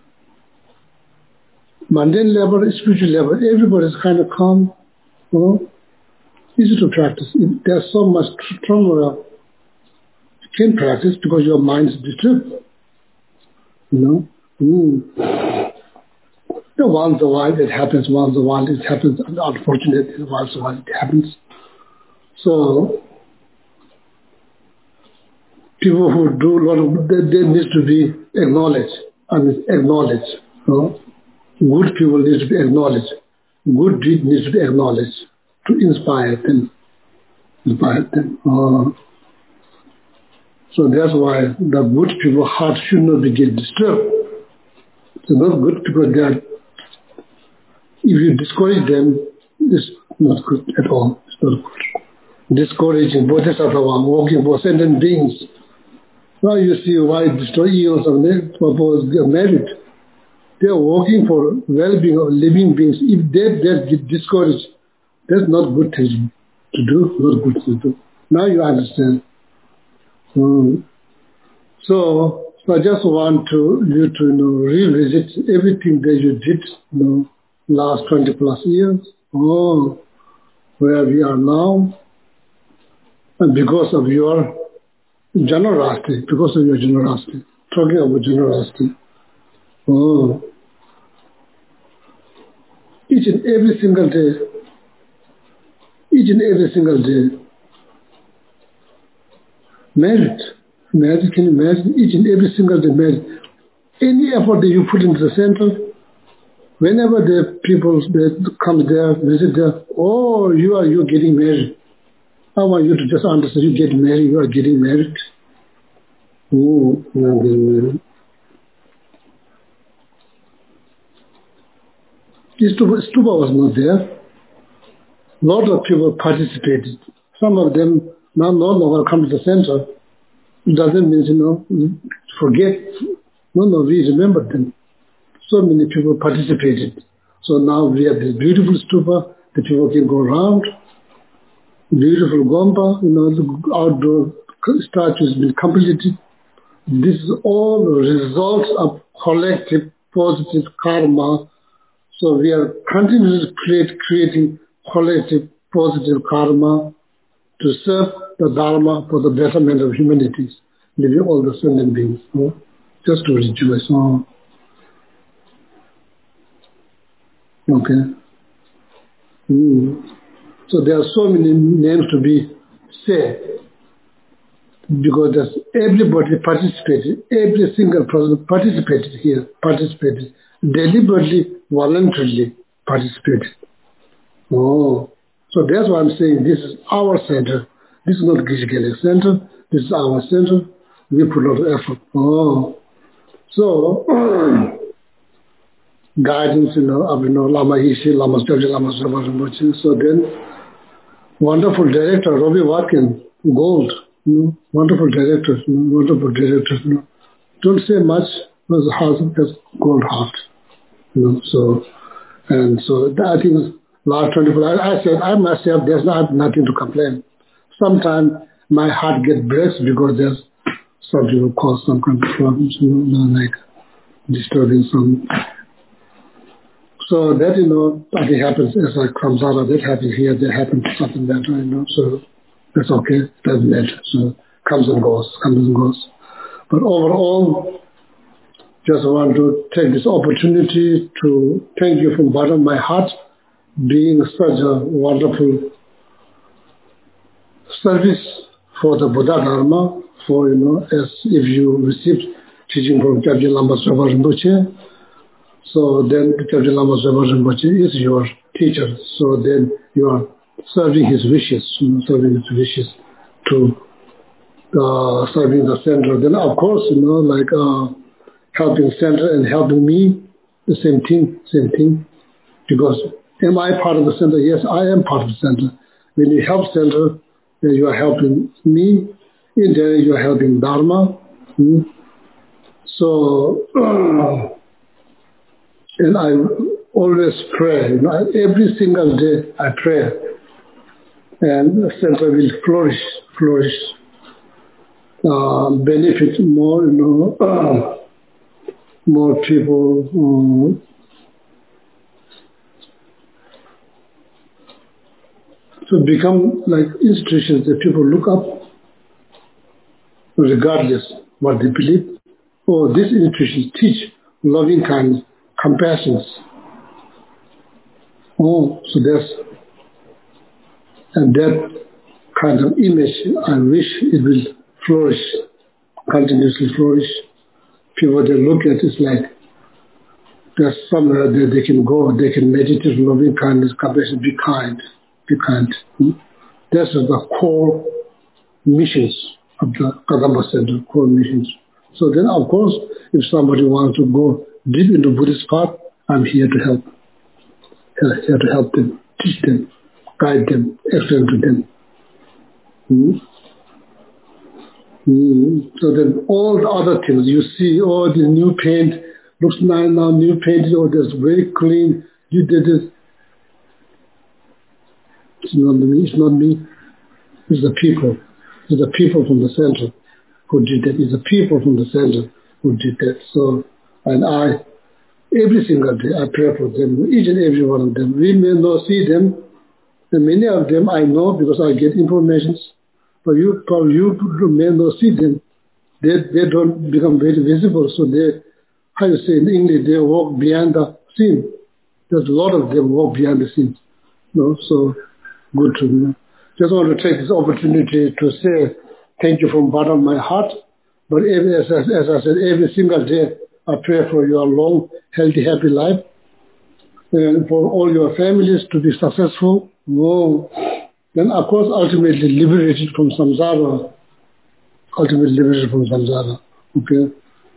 G: Mundane level, spiritual level, everybody is kind of calm, you know, easy to practice. There's so much turmoil. You can't practice because your mind is disturbed, you know. Mm. The once in a while it happens, once in a while it happens, unfortunately once in a while it happens. So, people who do a lot of, they, they need to be acknowledged, I mean acknowledged, you know. Good people need to be acknowledged. Good deed needs to be acknowledged to inspire them. Inspire them. Uh, so that's why the good people's heart should not be get disturbed. So those good people, they are, if you discourage them, it's not good at all. It's not good. Discouraging bodhisattva, walking for sentient beings. Now you see why destroy eons of purpose get married. They are working for well-being of living beings. If they, they get discouraged, that's not good thing to do, not good thing to do. Now you understand. Um, so, so I just want to you to you know, revisit everything that you did, you know, last twenty plus years. Oh, where we are now. And because of your generosity, because of your generosity, talking about generosity. Oh. Each and every single day, each and every single day, merit. Merit, can you imagine? Each and every single day, merit. Any effort that you put into the center, whenever the people that come there, visit there, oh, you are you are getting married. I want you to just understand, you get married, you are getting married. Oh, you are getting married. Stupa, Stupa was not there. A lot of people participated. Some of them now no longer come to the center. It doesn't mean, you know, forget. No, no, we remember them. So many people participated. So now we have this beautiful stupa that people can go around. Beautiful Gompa, you know, the outdoor statue has been completed. This is all results of collective positive karma. So we are continuously create, creating collective positive karma to serve the Dharma for the betterment of humanity, maybe all the sentient beings, you know, just to rejoice. Oh. Okay. Mm. So there are so many names to be said because there's everybody participated, every single person participated here, participated, deliberately, voluntarily participated. Oh, so that's why I'm saying this is our center. This is not Geshe-Gelik Center. This is our center. We put a lot of effort. Oh, so guidance, you know, of you know, Lama Ishi, Lama Sturgeon, Lama Srava Rinpoche. So then, wonderful director, Robbie Watkin, Gold, you know, wonderful director, you know, wonderful director. You know. Don't say much, but the heart has gold heart. You know, so, and so I think last twenty-four, I, I said, I myself, there's not nothing to complain. Sometimes my heart gets breaks because there's some people cause some kind of problems, you know, like disturbing some. So that, you know, I think happens as like samsara, that happens here, that happens something that, you know, so that's okay, doesn't matter. So comes and goes, comes and goes. But overall, just want to take this opportunity to thank you from the bottom of my heart, being such a wonderful service for the Buddha Dharma, for, you know, as if you received teaching from Kyabje Lama Srava Rinpoche, so then Kyabje Lama Srava Rinpoche is your teacher, so then you are serving his wishes, you know, serving his wishes to uh, serving the center. Then of course, you know, like uh, helping center and helping me, the same thing, same thing. Because am I part of the center? Yes, I am part of the center. When you help center, then you are helping me. In there, you are helping Dharma. Hmm? So, uh, and I always pray. You know, every single day I pray. And the center will flourish, flourish, uh, benefit more, you know, uh, more people. Um, to become like institutions that people look up, regardless what they believe. Oh, these institutions teach loving kindness, compassion. Oh, so that's, and that kind of image, I wish it will flourish, continuously flourish. People that look at it like there's somewhere that they can go, they can meditate loving kindness, compassion, be kind, be kind. That's the core missions of the Kadamba Center, core missions. So then, of course, if somebody wants to go deep into Buddhist path, I'm here to help. Here to help them, teach them, guide them, explain to them. Hmm? Hmm. So then all the other things, you see, oh, the new paint, looks nice now, new paint, oh, that's very clean, you did it. It's not me, it's not me, it's the people. It's the people from the center who did that. It's the people from the center who did that. So, and I, every single day, I pray for them, each and every one of them. We may not see them, and many of them I know because I get information, but you probably you may not see them. They they don't become very visible, so they, how you say in English, they walk behind the scene. There's a lot of them walk behind the scenes. You know, so good to know. Just want to take this opportunity to say thank you from the bottom of my heart. But every, as, as, as I said, every single day I pray for your long, healthy, happy life, and for all your families to be successful. Whoa. Then, of course, ultimately liberated from samsara. Ultimately liberated from samsara. Okay.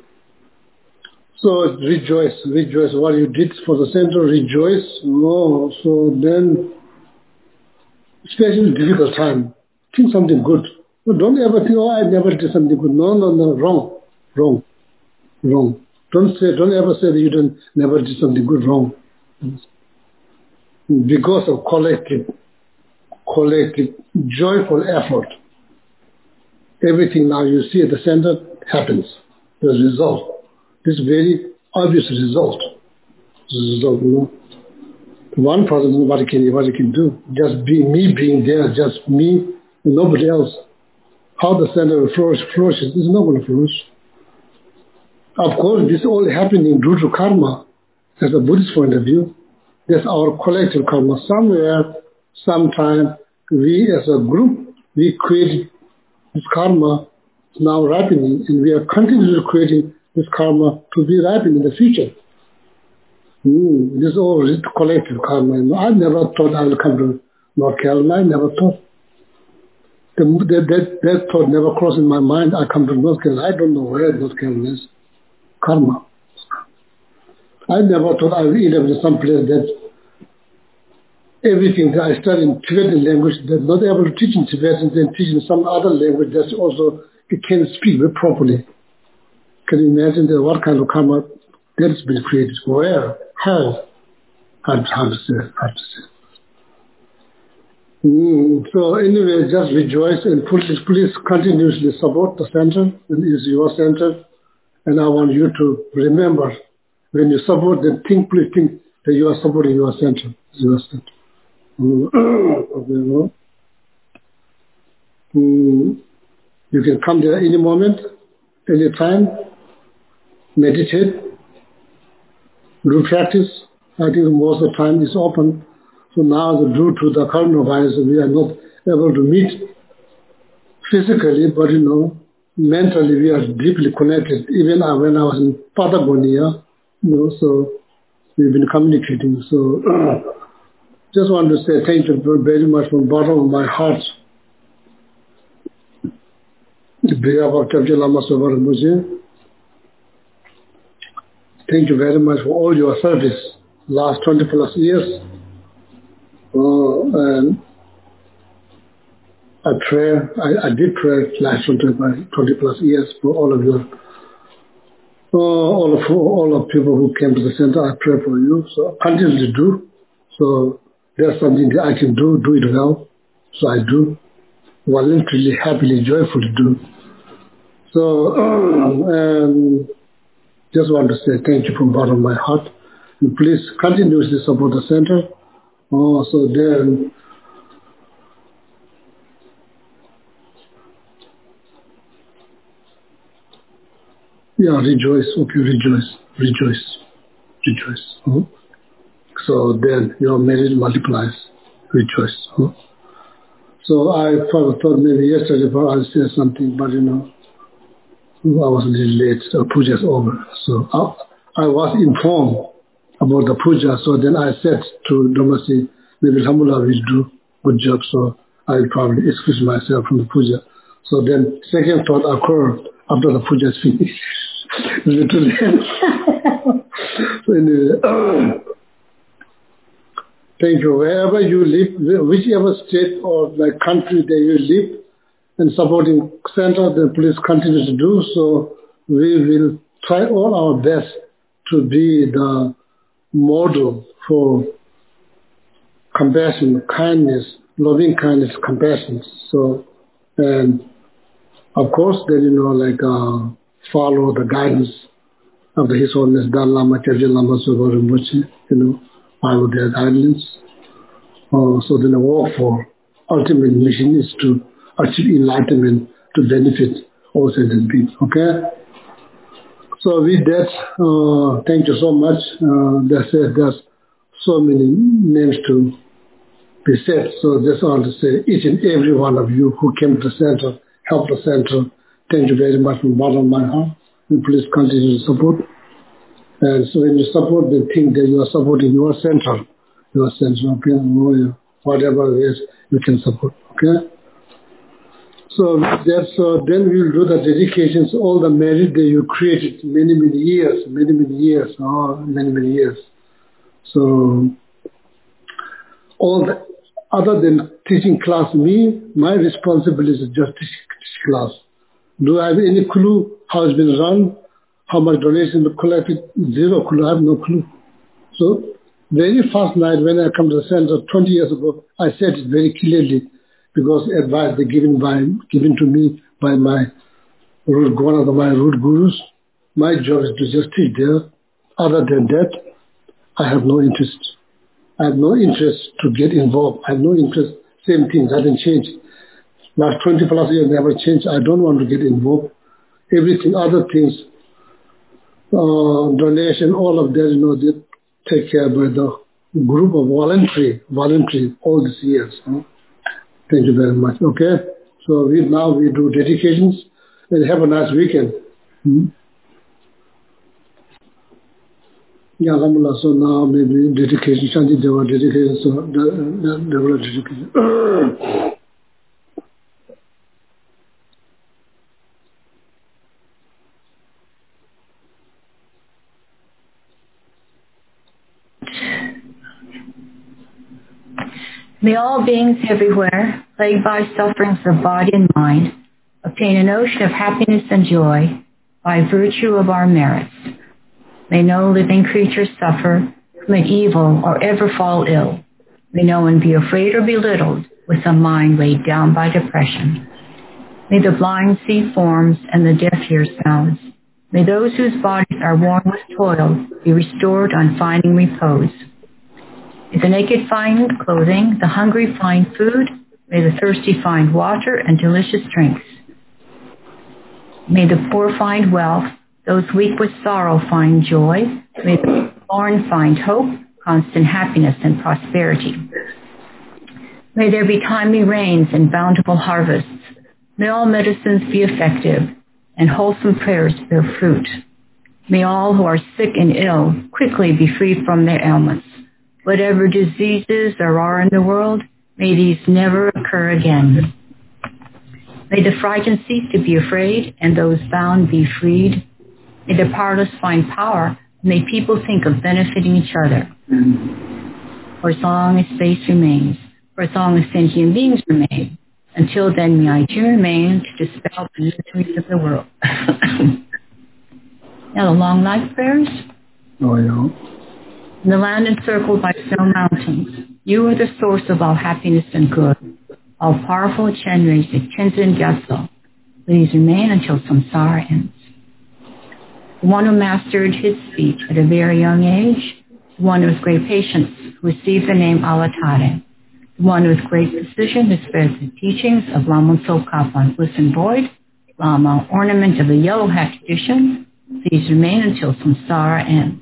G: So rejoice, rejoice. What you did for the center, rejoice. Whoa. So then, especially in difficult time, think something good. But don't ever think, oh, I never did something good. No, no, no, wrong, wrong, wrong. Don't say, don't ever say that you didn't never did something good. Wrong. because of collective, collective, joyful effort, everything now you see at the center happens. The result. This very obvious result. The result, you know. One person, what he can, what he can do, just be me being there, just me and nobody else. How the center will flourish, flourishes, it's not going to flourish. Of course, this is all happening due to karma, as a Buddhist point of view. That's our collective karma. Somewhere, sometime, we as a group, we create this karma now ripening, and we are continually creating this karma to be ripening in the future. Mm, this is all collective karma. I never thought I would come to North Carolina. I never thought. The, that, that, that thought never crossed in my mind. I come to North Carolina. I don't know where North Carolina is. Karma. I never thought I would end up in some place that everything that I studied in Tibetan language, that not able to teach in Tibetan, then teach in some other language that's also, it can speak very properly. Can you imagine that what kind of karma that has been created? Where? How? Hard, hard to say. Hard to say. Mm, so anyway, just rejoice and please, please continuously support the center. It is your center. And I want you to remember, when you support them, think, please think that you are supporting your center. Your center. Mm. Okay, mm. You can come there any moment, any time, meditate, do practice. I think most of the time is open. So now, due to the coronavirus, we are not able to meet physically, but you know, mentally we are deeply connected. Even when I was in Patagonia, you know, so we've been communicating. So just want to say thank you very much from the bottom of my heart. On behalf of Chapje Lama Soba Rinpoche, thank you very much for all your service last twenty plus years. Uh, and I pray, I, I did pray last twenty plus years for all of you, uh, all of all of people who came to the center. I pray for you, so continue to do. So there's something that I can do, do it well. So I do, voluntarily, happily, joyfully do. So um, and just want to say thank you from the bottom of my heart, and please continuously support the center. Oh, so then, yeah, rejoice, okay, rejoice, rejoice, rejoice. Hmm? So then your merit multiplies, rejoice. Hmm? So I thought, thought maybe yesterday I would say something, but you know, I was a little late, so puja is over. So I, I was informed about the puja, so then I said to Dhamasi, maybe Alhamdulillah will do good job, so I'll probably excuse myself from the puja. So then second thought occurred after the puja is finished. So anyway, uh, thank you. Wherever you live, whichever state or like country that you live, and supporting center, then please continue to do so. We will try all our best to be the model for compassion, kindness, loving kindness, compassion. So, and of course, then, you know, like uh, follow the guidance of the His Holiness Dalai Lama, Chapje Lama Soba Rinpoche, you know, follow their guidance. Uh, so then the work for ultimate mission is to achieve enlightenment to benefit all sentient beings. Okay? So with that, uh, thank you so much. Uh, there's, uh, there's so many names to be said. So just want to say each and every one of you who came to the center, helped the center, thank you very much from the bottom of my heart. And please continue to support. And so when you support, then think that you are supporting your center, your center, okay? Whatever it is, you can support, okay? So that's, uh, then we'll do the dedications, all the merit that you created many, many years, many, many years, oh, many, many years. So all the, other than teaching class, me, my responsibility is just teach, teach class. Do I have any clue how it's been run, how much donation collected? Zero clue, I have no clue. So Very first night when I come to the center twenty years ago, I said it very clearly because advice they given by given to me by my root, one of my root gurus. My job is to just sit there. Other than that, I have no interest. I have no interest to get involved. I have no interest. Same thing, doesn't change. Last twenty plus years never changed. I don't want to get involved. Everything, other things, uh, donation, all of that, you know, they take care by the group of voluntary, voluntary all these years. Huh? Thank you very much. Okay, so we now we do dedications and have a nice weekend. Hmm? Yeah, Alhamdulillah. So now maybe dedication, Shanti Deva dedication, so the Deva dedication.
H: May all beings everywhere, plagued by sufferings of body and mind, obtain an ocean of happiness and joy by virtue of our merits. May no living creature suffer, commit evil, or ever fall ill. May no one be afraid or belittled with a mind weighed down by depression. May the blind see forms and the deaf hear sounds. May those whose bodies are worn with toil be restored on finding repose. May the naked find clothing, the hungry find food, may the thirsty find water and delicious drinks. May the poor find wealth, those weak with sorrow find joy, may the forlorn find hope, constant happiness and prosperity. May there be timely rains and bountiful harvests. May all medicines be effective, and wholesome prayers bear fruit. May all who are sick and ill quickly be freed from their ailments. Whatever diseases there are in the world, may these never occur again. May the frightened cease to be afraid, and those bound be freed. May the powerless find power, and may people think of benefiting each other. For as long as space remains, for as long as sentient beings remain, until then may I too remain to dispel the miseries of the world. Now the long life prayers.
G: Oh, yeah.
H: In the land encircled by snow mountains, you are the source of all happiness and good. All powerful Chenrezig, Tenzin Gyatso, please remain until samsara ends. The one who mastered his speech at a very young age, the one with great patience who received the name Alatare, the one with great precision who spreads the teachings of Lama Tsongkhapa Bliss and Void, Lama, ornament of the yellow hat tradition, please remain until samsara ends.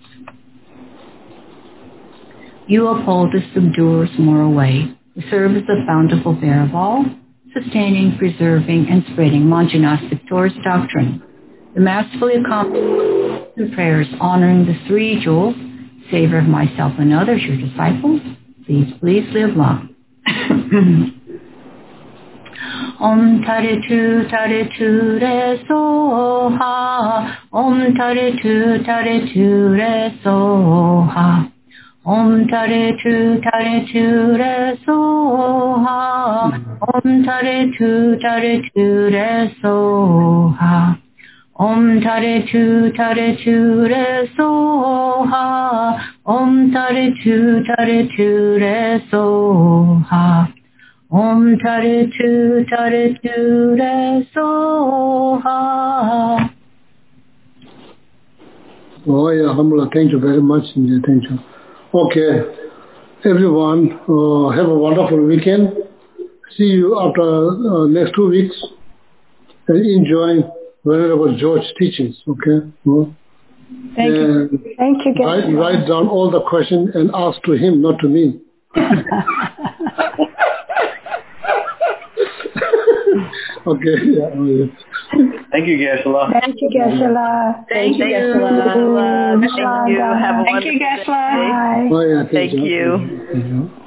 H: You uphold the subduer's moral way, who serve as the bountiful bearer of all, sustaining, preserving, and spreading Manjanastic Torah's doctrine. The masterfully accomplished prayers honoring the three jewels, savor of myself and others, your disciples, please, please live long. Om Tare Tu Tare Tu Re Soha, Om Tare Tu Tare Tu Re Soha. Om Tare Tu Tare Tu Re Soha, Om Tare Tu Tare Tu Re Soha, Om Tare Tu Tare Tu Re Soha, Om Tare Tu Tare Tu Re Soha, Om Tare Tu Tare Tu Re Soha.
G: Oh, yeah, Alhamdulillah. Thank you very much, India. Thank you. Okay, everyone, uh, have a wonderful weekend. See you after uh, next two weeks and enjoy Venerable George's teachings, okay? Well,
D: Thank you. Thank you.
G: Write, write down all the questions and ask to him, not to me. Okay, yeah. Oh, yeah.
E: Thank you, Geshe-la.
D: Thank you, Geshe-la.
I: Thank you, Geshe-la. Thank you. Have a wonderful day.
A: Thank you, Geshe-la.
D: Bye.
G: Oh, yeah,
I: Thank you.
G: Thank you.